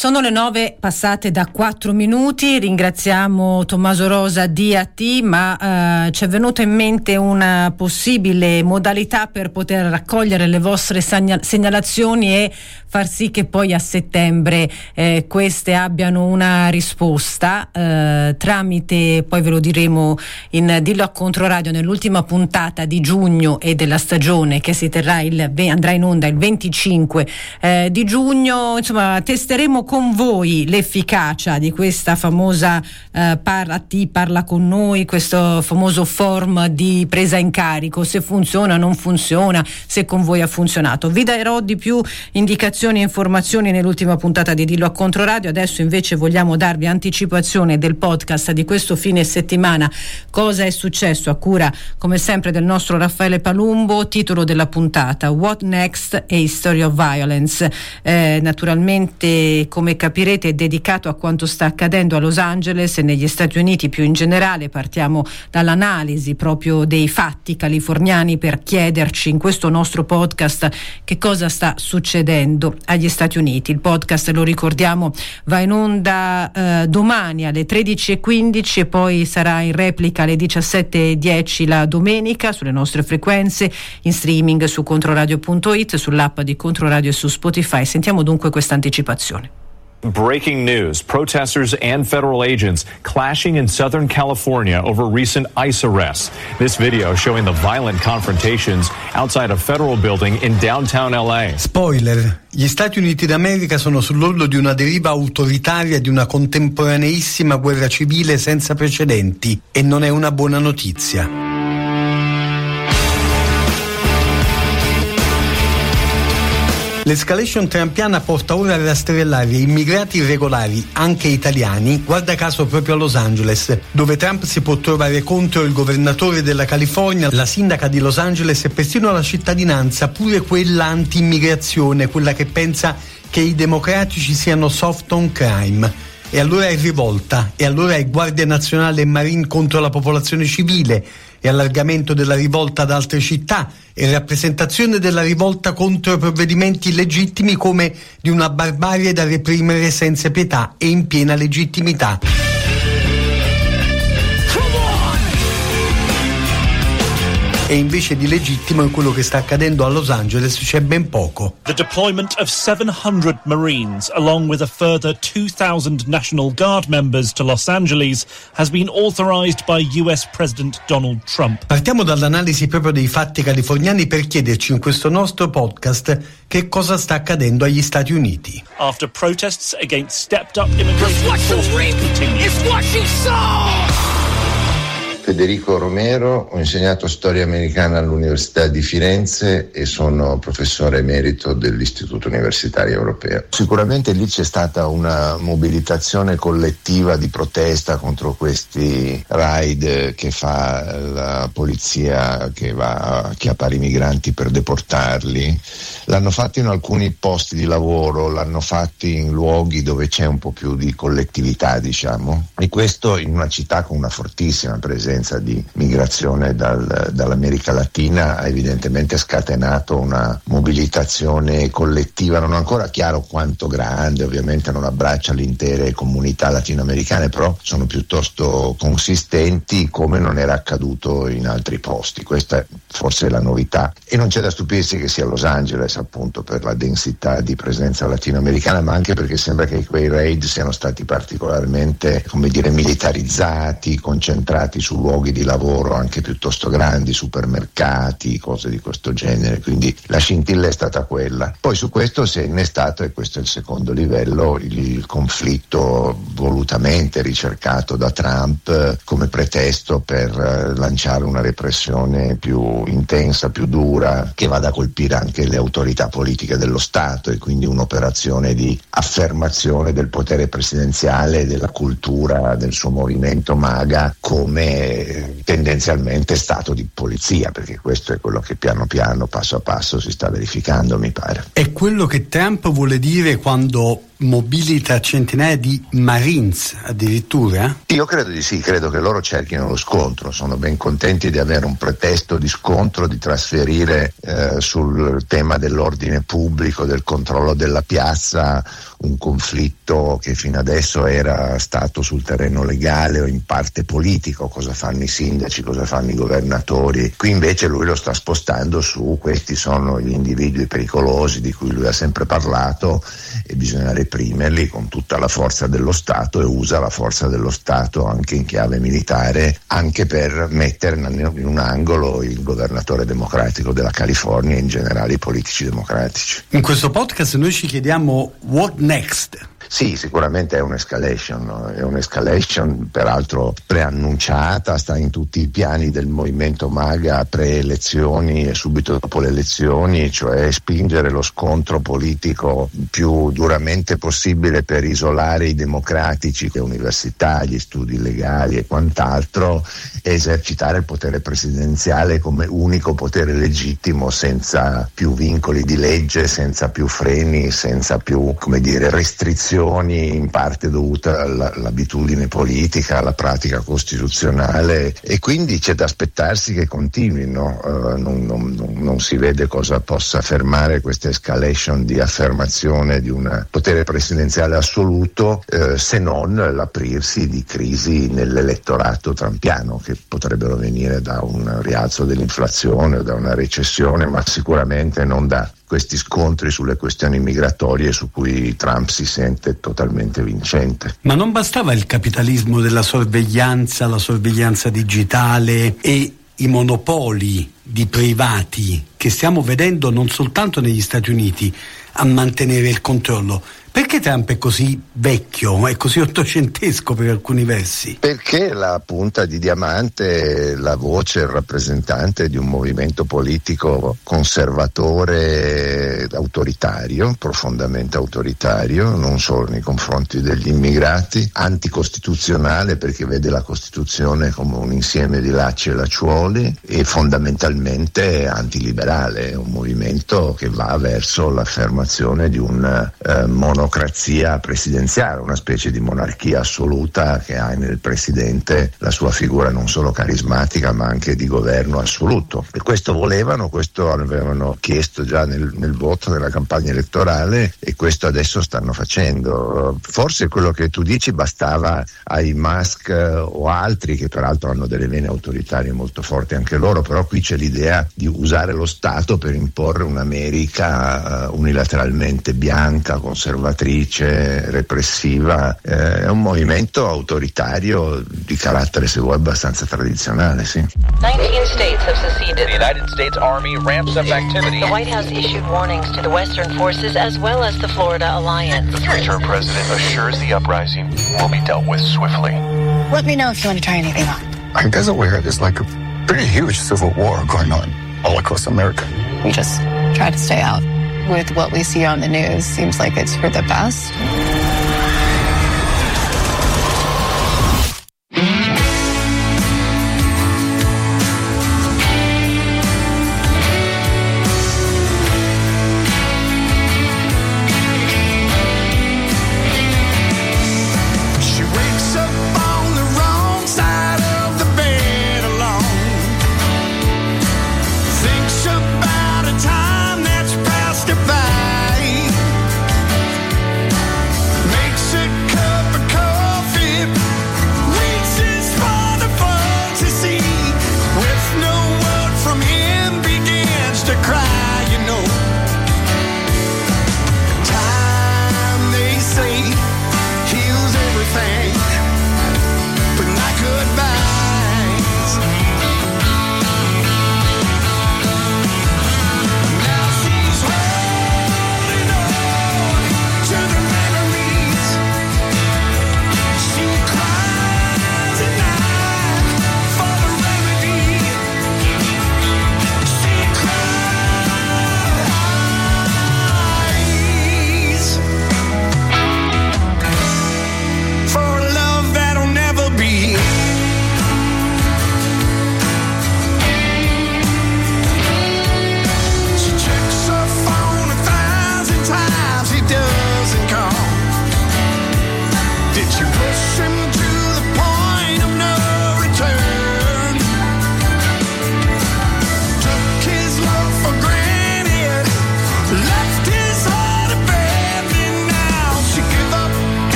[SPEAKER 2] Sono le nove passate da quattro minuti, ringraziamo Tommaso Rosa di A T, ma eh, ci è venuta in mente una possibile modalità per poter raccogliere le vostre segnal- segnalazioni e far sì che poi a settembre eh, queste abbiano una risposta eh, tramite, poi ve lo diremo in Dillo a Controradio, nell'ultima puntata di giugno e della stagione che si terrà il, andrà in onda il venticinque eh, di giugno. Insomma, testeremo con voi l'efficacia di questa famosa eh, parla, T parla con noi, questo famoso form di presa in carico, se funziona, non funziona, se con voi ha funzionato. Vi darò di più indicazioni e informazioni nell'ultima puntata di Dillo a Controradio. Adesso invece vogliamo darvi anticipazione del podcast di questo fine settimana, Cosa è successo, a cura come sempre del nostro Raffaele Palumbo. Titolo della puntata: What Next? A History of Violence. Eh, naturalmente, come capirete, è dedicato a quanto sta accadendo a Los Angeles e negli Stati Uniti più in generale. Partiamo dall'analisi proprio dei fatti californiani per chiederci in questo nostro podcast che cosa sta succedendo agli Stati Uniti. Il podcast, lo ricordiamo, va in onda eh, domani alle tredici e quindici e poi sarà in replica alle diciassette e dieci la domenica sulle nostre frequenze, in streaming su controradio punto it, sull'app di Controradio e su Spotify. Sentiamo dunque questa anticipazione.
[SPEAKER 19] Breaking news. Protesters and federal agents clashing in Southern California over recent ICE arrests. This video showing the violent confrontations outside a federal building in downtown L A.
[SPEAKER 21] Spoiler: gli Stati Uniti d'America sono sull'orlo di una deriva autoritaria e di una contemporaneissima guerra civile senza precedenti, e non è una buona notizia. L'escalation trumpiana porta ora a rastrellare immigrati irregolari, anche italiani, guarda caso proprio a Los Angeles, dove Trump si può trovare contro il governatore della California, la sindaca di Los Angeles e persino la cittadinanza, pure quella anti-immigrazione, quella che pensa che i democratici siano soft on crime. E allora è rivolta, e allora è Guardia Nazionale e Marine contro la popolazione civile, e allargamento della rivolta ad altre città, e rappresentazione della rivolta contro provvedimenti illegittimi come di una barbarie da reprimere senza pietà e in piena legittimità. E invece di legittimo, in quello che sta accadendo a Los Angeles c'è ben poco.
[SPEAKER 22] The deployment of seven hundred Marines, along with a further two thousand National Guard members to Los Angeles, has been authorized by U S President Donald Trump.
[SPEAKER 21] Partiamo dall'analisi proprio dei fatti californiani per chiederci in questo nostro podcast che cosa sta accadendo agli Stati Uniti.
[SPEAKER 22] After protests against stepped up immigration enforcement continue. It's what she saw!
[SPEAKER 23] Federico Romero, ho insegnato storia americana all'Università di Firenze e sono professore emerito dell'Istituto Universitario Europeo. Sicuramente lì c'è stata una mobilitazione collettiva di protesta contro questi raid che fa la polizia, che va a chiappare i migranti per deportarli. L'hanno fatto in alcuni posti di lavoro, l'hanno fatto in luoghi dove c'è un po' più di collettività, diciamo, e questo in una città con una fortissima presenza di migrazione dal, dall'America Latina ha evidentemente scatenato una mobilitazione collettiva, non è ancora chiaro quanto grande, ovviamente non abbraccia le intere comunità latinoamericane, però sono piuttosto consistenti, come non era accaduto in altri posti. Questa è forse la novità, e non c'è da stupirsi che sia Los Angeles, appunto per la densità di presenza latinoamericana, ma anche perché sembra che quei raid siano stati particolarmente, come dire, militarizzati, concentrati su luoghi di lavoro anche piuttosto grandi, supermercati, cose di questo genere, quindi la scintilla è stata quella. Poi su questo si è innestato, e questo è il secondo livello, il, il conflitto volutamente ricercato da Trump come pretesto per eh, lanciare una repressione più intensa, più dura, che vada a colpire anche le autorità politiche dello Stato, e quindi un'operazione di affermazione del potere presidenziale e della cultura del suo movimento MAGA come tendenzialmente stato di polizia, perché questo è quello che piano piano, passo a passo si sta verificando, mi pare.
[SPEAKER 21] È quello che Trump vuole dire quando mobilita centinaia di Marines addirittura?
[SPEAKER 23] Io credo di sì, credo che loro cerchino lo scontro, sono ben contenti di avere un pretesto di scontro, di trasferire eh, sul tema dell'ordine pubblico, del controllo della piazza, un conflitto che fino adesso era stato sul terreno legale o in parte politico, cosa fanno i sindaci, cosa fanno i governatori. Qui invece lui lo sta spostando su questi sono gli individui pericolosi di cui lui ha sempre parlato e bisogna reprimerli con tutta la forza dello Stato, e usa la forza dello Stato anche in chiave militare, anche per mettere in un angolo il governatore democratico della California e in generale i politici democratici.
[SPEAKER 21] In questo podcast noi ci chiediamo what next?
[SPEAKER 23] Sì, sicuramente è un'escalation, no? È un'escalation peraltro preannunciata, sta in tutti i piani del movimento MAGA pre-elezioni e subito dopo le elezioni, cioè spingere lo scontro politico più duramente possibile per isolare i democratici, le università, gli studi legali e quant'altro, e esercitare il potere presidenziale come unico potere legittimo, senza più vincoli di legge, senza più freni, senza più, come dire, restrizioni in parte dovuta all'abitudine politica, alla pratica costituzionale, e quindi c'è da aspettarsi che continuino. Uh, non, non, non si vede cosa possa fermare questa escalation di affermazione di un potere presidenziale assoluto, uh, se non l'aprirsi di crisi nell'elettorato trumpiano, che potrebbero venire da un rialzo dell'inflazione o da una recessione, ma sicuramente non da questi scontri sulle questioni migratorie su cui Trump si sente totalmente vincente.
[SPEAKER 21] Ma non bastava il capitalismo della sorveglianza, la sorveglianza digitale e i monopoli di privati che stiamo vedendo non soltanto negli Stati Uniti a mantenere il controllo? Perché Trump è così vecchio, è così ottocentesco per alcuni versi?
[SPEAKER 23] Perché la punta di diamante, la voce, il rappresentante di un movimento politico conservatore, autoritario, profondamente autoritario, non solo nei confronti degli immigrati, anticostituzionale perché vede la Costituzione come un insieme di lacci e lacciuoli, e fondamentalmente antiliberale, un movimento che va verso l'affermazione di un eh, monopolio monocrazia presidenziale, una specie di monarchia assoluta che ha nel presidente la sua figura non solo carismatica ma anche di governo assoluto. E questo volevano, questo avevano chiesto già nel, nel voto nella campagna elettorale, e questo adesso stanno facendo. Forse quello che tu dici bastava ai Musk o altri, che peraltro hanno delle vene autoritarie molto forti anche loro, però qui c'è l'idea di usare lo Stato per imporre un'America unilateralmente bianca, conservatrice, repressiva. Eh, è un movimento autoritario di carattere, se vuoi, abbastanza tradizionale, sì.
[SPEAKER 3] nineteen states have seceded. The United States Army ramps up activity. The White House issued warnings to the Western forces as well as the Florida Alliance.
[SPEAKER 17] The three-term president assures the uprising will be dealt with swiftly.
[SPEAKER 5] Let me know if you want to try anything on.
[SPEAKER 6] Are you guys aware there's like a pretty huge civil war going on all across America?
[SPEAKER 5] We just try to stay out. With what we see on the news, seems like it's for the best.
[SPEAKER 7] About a time that's passed her by.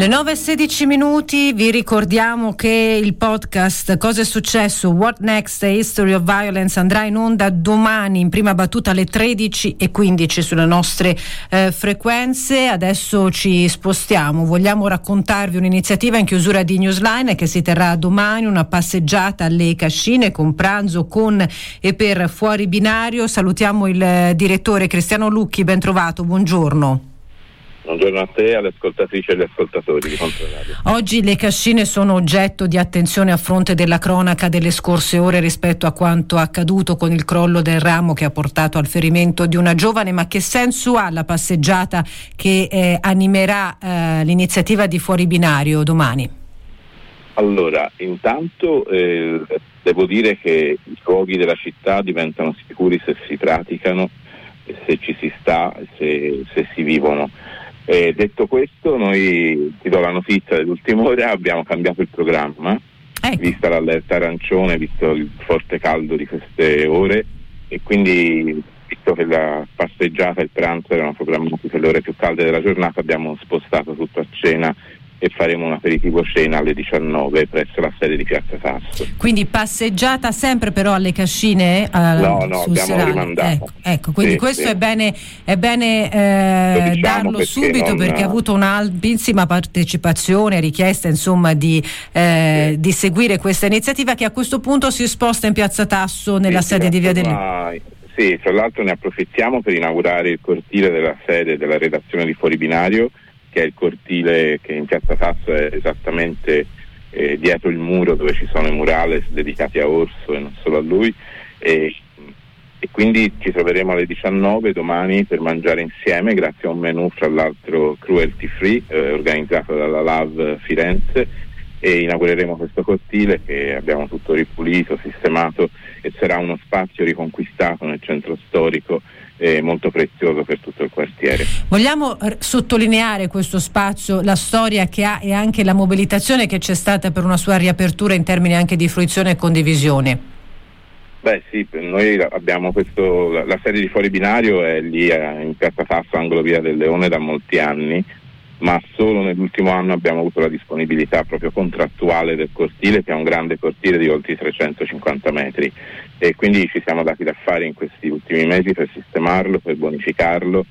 [SPEAKER 2] Le nove e sedici minuti, vi ricordiamo che il podcast Cosa è successo? What Next? A History of Violence andrà in onda domani in prima battuta alle tredici e quindici sulle nostre eh, frequenze. Adesso ci spostiamo, vogliamo raccontarvi un'iniziativa in chiusura di Newsline che si terrà domani, una passeggiata alle Cascine con pranzo con e per fuori binario. Salutiamo il direttore Cristiano Lucchi, ben trovato, buongiorno.
[SPEAKER 8] Buongiorno a te, alle ascoltatrici e agli ascoltatori di Controradio.
[SPEAKER 2] Oggi le Cascine sono oggetto di attenzione a fronte della cronaca delle scorse ore rispetto a quanto accaduto con il crollo del ramo che ha portato al ferimento di una giovane. Ma che senso ha la passeggiata che eh, animerà eh, l'iniziativa di Fuori Binario domani?
[SPEAKER 8] Allora, intanto eh, devo dire che i luoghi della città diventano sicuri se si praticano, se ci si sta, se, se si vivono. Eh, detto questo, noi, ti do la notizia dell'ultima ora, abbiamo cambiato il programma, ecco. Vista l'allerta arancione, visto il forte caldo di queste ore, e quindi visto che la passeggiata e il pranzo erano programmati per le ore più calde della giornata, abbiamo spostato tutto a cena e faremo un aperitivo cena alle diciannove presso la sede di Piazza Sasso.
[SPEAKER 2] Quindi passeggiata sempre però alle Cascine? Eh,
[SPEAKER 8] no, no,
[SPEAKER 2] sul
[SPEAKER 8] abbiamo
[SPEAKER 2] serale.
[SPEAKER 8] rimandato.
[SPEAKER 2] Ecco, ecco quindi
[SPEAKER 8] sì,
[SPEAKER 2] questo
[SPEAKER 8] sì.
[SPEAKER 2] è bene, è bene eh,
[SPEAKER 8] diciamo
[SPEAKER 2] darlo
[SPEAKER 8] perché
[SPEAKER 2] subito
[SPEAKER 8] non...
[SPEAKER 2] perché ha avuto un'altissima partecipazione, richiesta insomma di, eh, sì. di seguire questa iniziativa che a questo punto si sposta in Piazza Tasso nella sì, sede di Via del
[SPEAKER 8] ma... Sì, tra l'altro ne approfittiamo per inaugurare il cortile della sede della redazione di Fuori Binario, che è il cortile che in Piazza Sasso è esattamente eh, dietro il muro dove ci sono i murales dedicati a Orso e non solo a lui, e, e quindi ci troveremo alle diciannove domani per mangiare insieme grazie a un menù fra l'altro cruelty free eh, organizzato dalla Love Firenze, e inaugureremo questo cortile che abbiamo tutto ripulito, sistemato, e sarà uno spazio riconquistato nel centro storico eh, molto prezioso per tutto il quartiere.
[SPEAKER 2] Vogliamo r- sottolineare questo spazio, la storia che ha e anche la mobilitazione che c'è stata per una sua riapertura in termini anche di fruizione e condivisione.
[SPEAKER 8] Beh sì, noi abbiamo questo, la, la sede di Fuori Binario è lì eh, in Piazza Sasso, angolo Via del Leone, da molti anni, ma solo nell'ultimo anno abbiamo avuto la disponibilità proprio contrattuale del cortile, che è un grande cortile di oltre trecentocinquanta metri, e quindi ci siamo dati da fare in questi ultimi mesi per sistemarlo, per bonificarlo,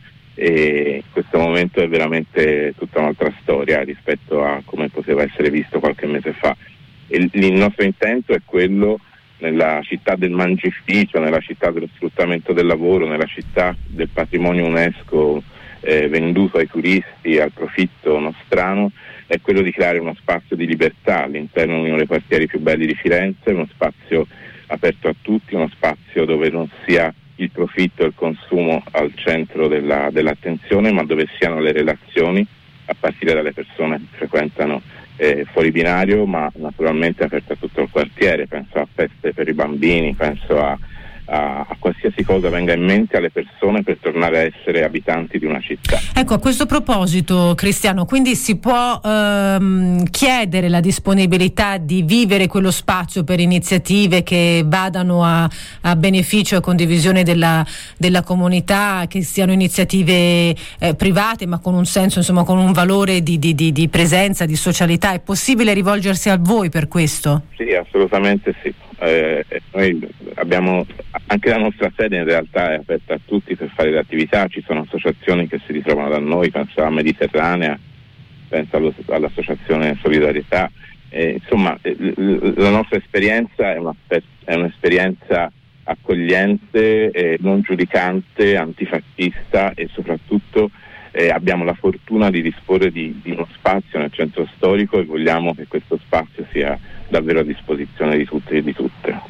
[SPEAKER 8] e in questo momento è veramente tutta un'altra storia rispetto a come poteva essere visto qualche mese fa. E il nostro intento è quello, nella città del mangificio, nella città dello sfruttamento del lavoro, nella città del patrimonio UNESCO Eh, venduto ai turisti al profitto nostrano, è quello di creare uno spazio di libertà all'interno di uno dei quartieri più belli di Firenze, uno spazio aperto a tutti, uno spazio dove non sia il profitto e il consumo al centro della, dell'attenzione, ma dove siano le relazioni a partire dalle persone che frequentano eh, Fuori Binario, ma naturalmente aperto a tutto il quartiere. Penso a feste per i bambini, penso a A, a qualsiasi cosa venga in mente alle persone per tornare a essere abitanti di una città.
[SPEAKER 2] Ecco, a questo proposito, Cristiano, quindi si può ehm, chiedere la disponibilità di vivere quello spazio per iniziative che vadano a, a beneficio e condivisione della, della comunità, che siano iniziative eh, private ma con un senso, insomma, con un valore di, di, di, di presenza, di socialità. È possibile rivolgersi a voi per questo?
[SPEAKER 8] Sì, assolutamente sì. Eh, noi abbiamo anche la nostra sede, in realtà è aperta a tutti per fare le attività, ci sono associazioni che si ritrovano da noi, penso alla Mediterranea, penso allo, all'associazione Solidarietà, eh, insomma eh, la nostra esperienza è, una, è un'esperienza accogliente, eh, non giudicante, antifascista, e soprattutto eh, abbiamo la fortuna di disporre di, di uno spazio nel centro storico, e vogliamo che questo spazio sia davvero a disposizione di tutti e di tutte.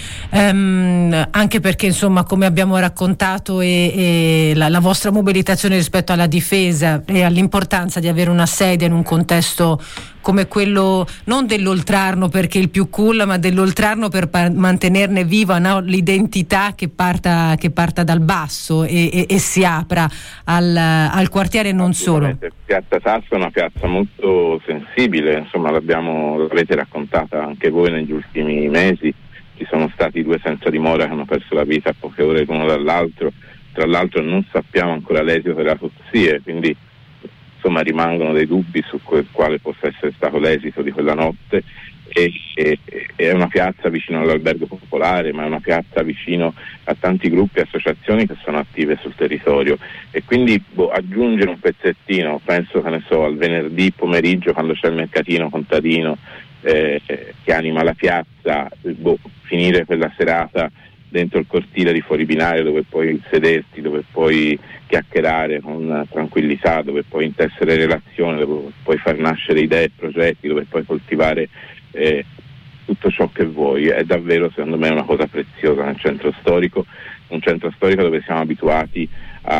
[SPEAKER 2] Um, anche perché, insomma, come abbiamo raccontato, e, e la, la vostra mobilitazione rispetto alla difesa e all'importanza di avere una sede in un contesto come quello, non dell'Oltrarno perché è il più cool, ma dell'Oltrarno per pa- mantenerne viva, no, l'identità che parta, che parta dal basso e, e, e si apra al, al quartiere e non solo.
[SPEAKER 8] Piazza Sasso è una piazza molto sensibile, insomma l'abbiamo, l'avete raccontata anche voi negli ultimi mesi. Ci sono stati due senza dimora che hanno perso la vita a poche ore l'uno dall'altro, tra l'altro non sappiamo ancora l'esito delle autopsie, quindi insomma rimangono dei dubbi su quel, quale possa essere stato l'esito di quella notte. E, e, è una piazza vicino all'albergo popolare, ma è una piazza vicino a tanti gruppi e associazioni che sono attive sul territorio, e quindi boh, aggiungere un pezzettino, penso che ne so, al venerdì pomeriggio quando c'è il mercatino contadino eh, che anima la piazza, boh, finire quella serata dentro il cortile di fuori binario dove puoi sederti, dove puoi chiacchierare con tranquillità, dove puoi intessere relazioni, dove puoi far nascere idee e progetti, dove puoi coltivare Eh, tutto ciò che vuoi, è davvero secondo me una cosa preziosa nel centro storico, un centro storico dove siamo abituati a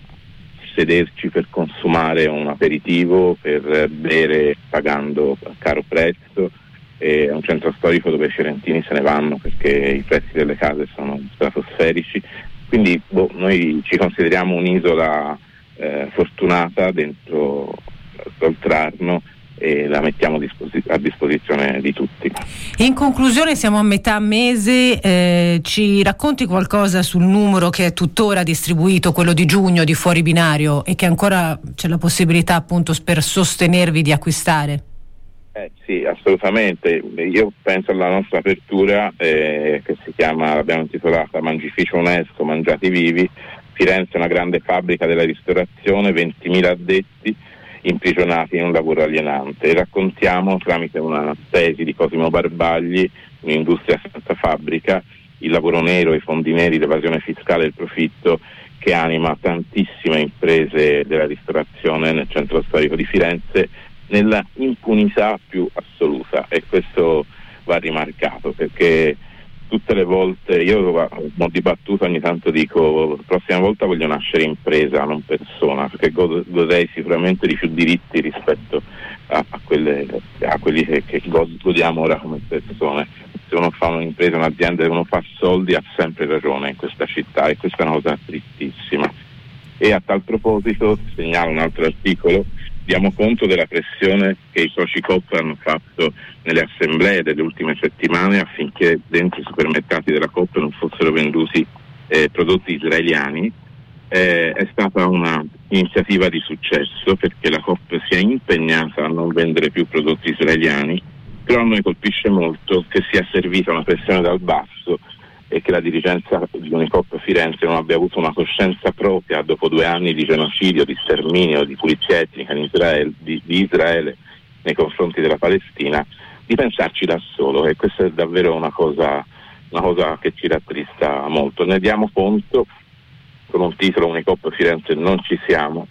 [SPEAKER 8] sederci per consumare un aperitivo, per bere pagando a caro prezzo, è un centro storico dove i fiorentini se ne vanno perché i prezzi delle case sono stratosferici, quindi boh, noi ci consideriamo un'isola eh, fortunata dentro l'Oltrarno e la mettiamo a disposizione di tutti.
[SPEAKER 2] In conclusione, siamo a metà mese, eh, ci racconti qualcosa sul numero che è tuttora distribuito, quello di giugno di Fuori Binario, e che ancora c'è la possibilità appunto per sostenervi di acquistare?
[SPEAKER 8] Eh sì, assolutamente. Io penso alla nostra apertura eh, che si chiama, l'abbiamo intitolata Mangificio UNESCO, Mangiati Vivi. Firenze è una grande fabbrica della ristorazione, ventimila addetti imprigionati in un lavoro alienante, e raccontiamo tramite una tesi di Cosimo Barbagli, Un'industria senza fabbrica, il lavoro nero, i fondi neri, l'evasione fiscale e il profitto che anima tantissime imprese della ristorazione nel centro storico di Firenze nella impunità più assoluta, e questo va rimarcato perché tutte le volte, io ho dibattuto, ogni tanto dico la prossima volta voglio nascere impresa, non persona, perché godrei sicuramente di più diritti rispetto a, a, quelle, a quelli che, che godiamo ora come persone. Se uno fa un'impresa, un'azienda e uno fa soldi, ha sempre ragione in questa città, e questa è una cosa tristissima. E a tal proposito segnalo un altro articolo. Diamo conto della pressione che i soci Coop hanno fatto nelle assemblee delle ultime settimane affinché dentro i supermercati della Coop non fossero venduti eh, prodotti israeliani. Eh, è stata una iniziativa di successo perché la Coop si è impegnata a non vendere più prodotti israeliani, però a noi colpisce molto che sia servita una pressione dal basso e che la dirigenza di Unicoop Firenze non abbia avuto una coscienza propria dopo due anni di genocidio, di sterminio, di pulizia etnica in Israele, di, di Israele nei confronti della Palestina, di pensarci da solo, e questa è davvero una cosa, una cosa che ci rattrista molto. Ne diamo conto con un titolo, Unicoop Firenze non ci siamo,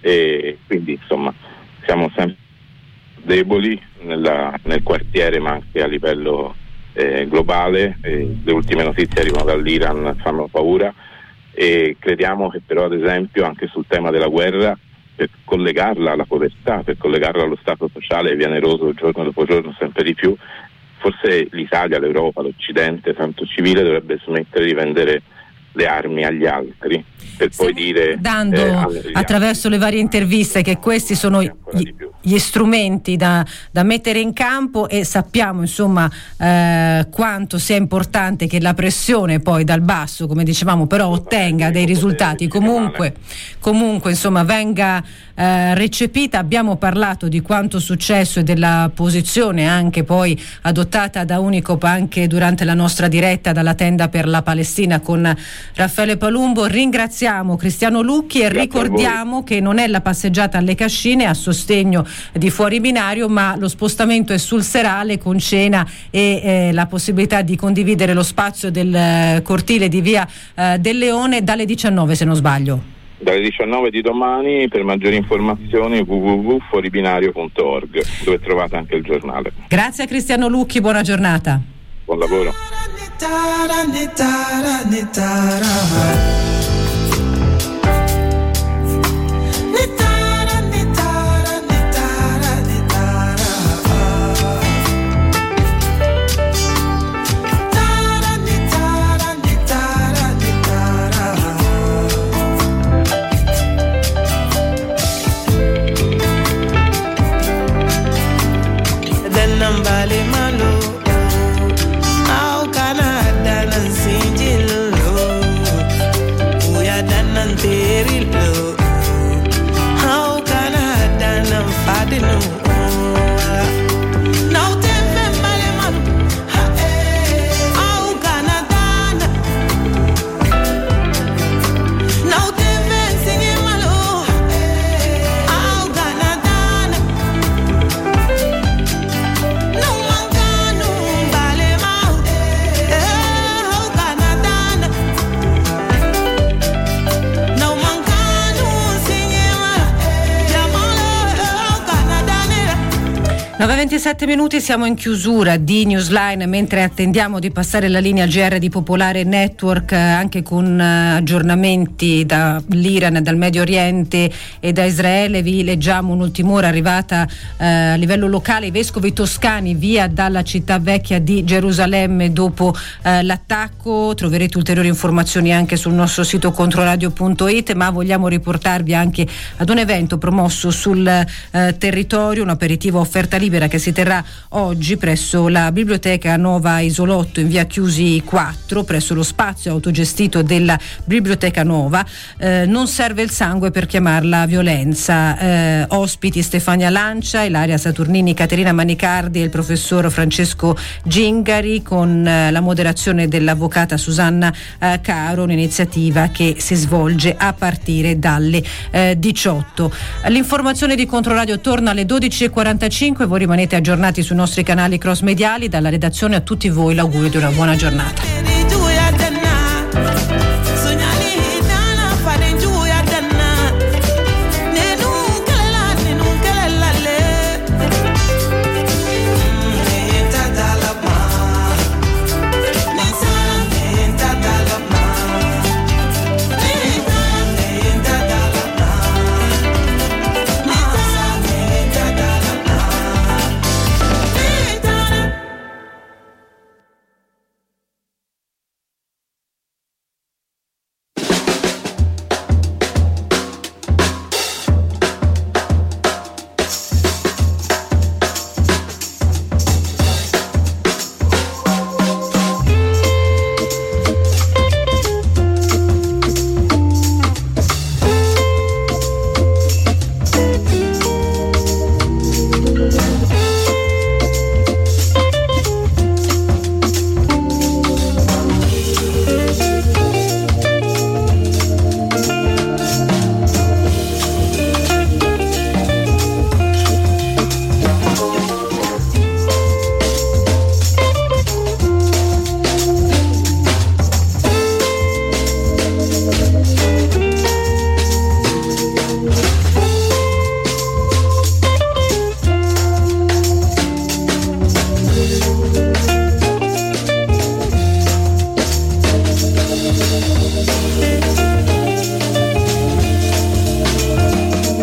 [SPEAKER 8] e quindi insomma siamo sempre deboli nella, nel quartiere ma anche a livello Eh, globale. Eh, le ultime notizie arrivano dall'Iran, fanno paura, e crediamo che però ad esempio anche sul tema della guerra, per collegarla alla povertà, per collegarla allo stato sociale viene eroso giorno dopo giorno sempre di più, forse l'Italia, l'Europa, l'Occidente tanto civile dovrebbe smettere di vendere le armi agli altri per poi dire
[SPEAKER 2] dando
[SPEAKER 8] eh,
[SPEAKER 2] attraverso le varie interviste che questi sono gli, gli strumenti da, da mettere in campo, e sappiamo insomma eh, quanto sia importante che la pressione poi dal basso, come dicevamo, però ottenga dei risultati, comunque comunque insomma venga eh, recepita. Abbiamo parlato di quanto successo e della posizione anche poi adottata da Unicoop anche durante la nostra diretta dalla tenda per la Palestina con Raffaele Palumbo. Ringraziamo Cristiano Lucchi e Grazie ricordiamo che non è la passeggiata alle Cascine a sostegno di Fuori Binario, ma lo spostamento è sul Serale con cena e eh, la possibilità di condividere lo spazio del eh, cortile di Via eh, del Leone dalle diciannove, se non sbaglio.
[SPEAKER 8] Dalle diciannove di domani. Per maggiori informazioni w w w punto fuoribinario punto org, dove trovate anche il giornale.
[SPEAKER 2] Grazie a Cristiano Lucchi, buona giornata.
[SPEAKER 8] Buon lavoro.
[SPEAKER 7] Nambale malo, how can I dance in jilo? We are done and very low. How can I
[SPEAKER 2] ventisette minuti, siamo in chiusura di Newsline mentre attendiamo di passare la linea G R di Popolare Network, anche con aggiornamenti dall'Iran, dal Medio Oriente e da Israele. Vi leggiamo un'ultima ora arrivata eh, a livello locale: i vescovi toscani via dalla città vecchia di Gerusalemme dopo eh, l'attacco. Troverete ulteriori informazioni anche sul nostro sito controradio punto it, ma vogliamo riportarvi anche ad un evento promosso sul eh, territorio, un aperitivo offerta libera che si terrà oggi presso la biblioteca Nova Isolotto in via Chiusi quattro, presso lo spazio autogestito della biblioteca Nova. Eh, non serve il sangue per chiamarla violenza. Eh, ospiti Stefania Lancia, Ilaria Saturnini, Caterina Manicardi e il professor Francesco Gingari, con eh, la moderazione dell'avvocata Susanna eh, Caro, un'iniziativa che si svolge a partire dalle eh, diciotto. L'informazione di Controradio torna alle dodici e quarantacinque. Voi rimanete aggiornati sui nostri canali cross mediali. Dalla redazione a tutti voi l'augurio di una buona giornata.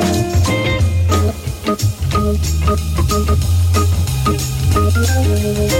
[SPEAKER 7] Thank you.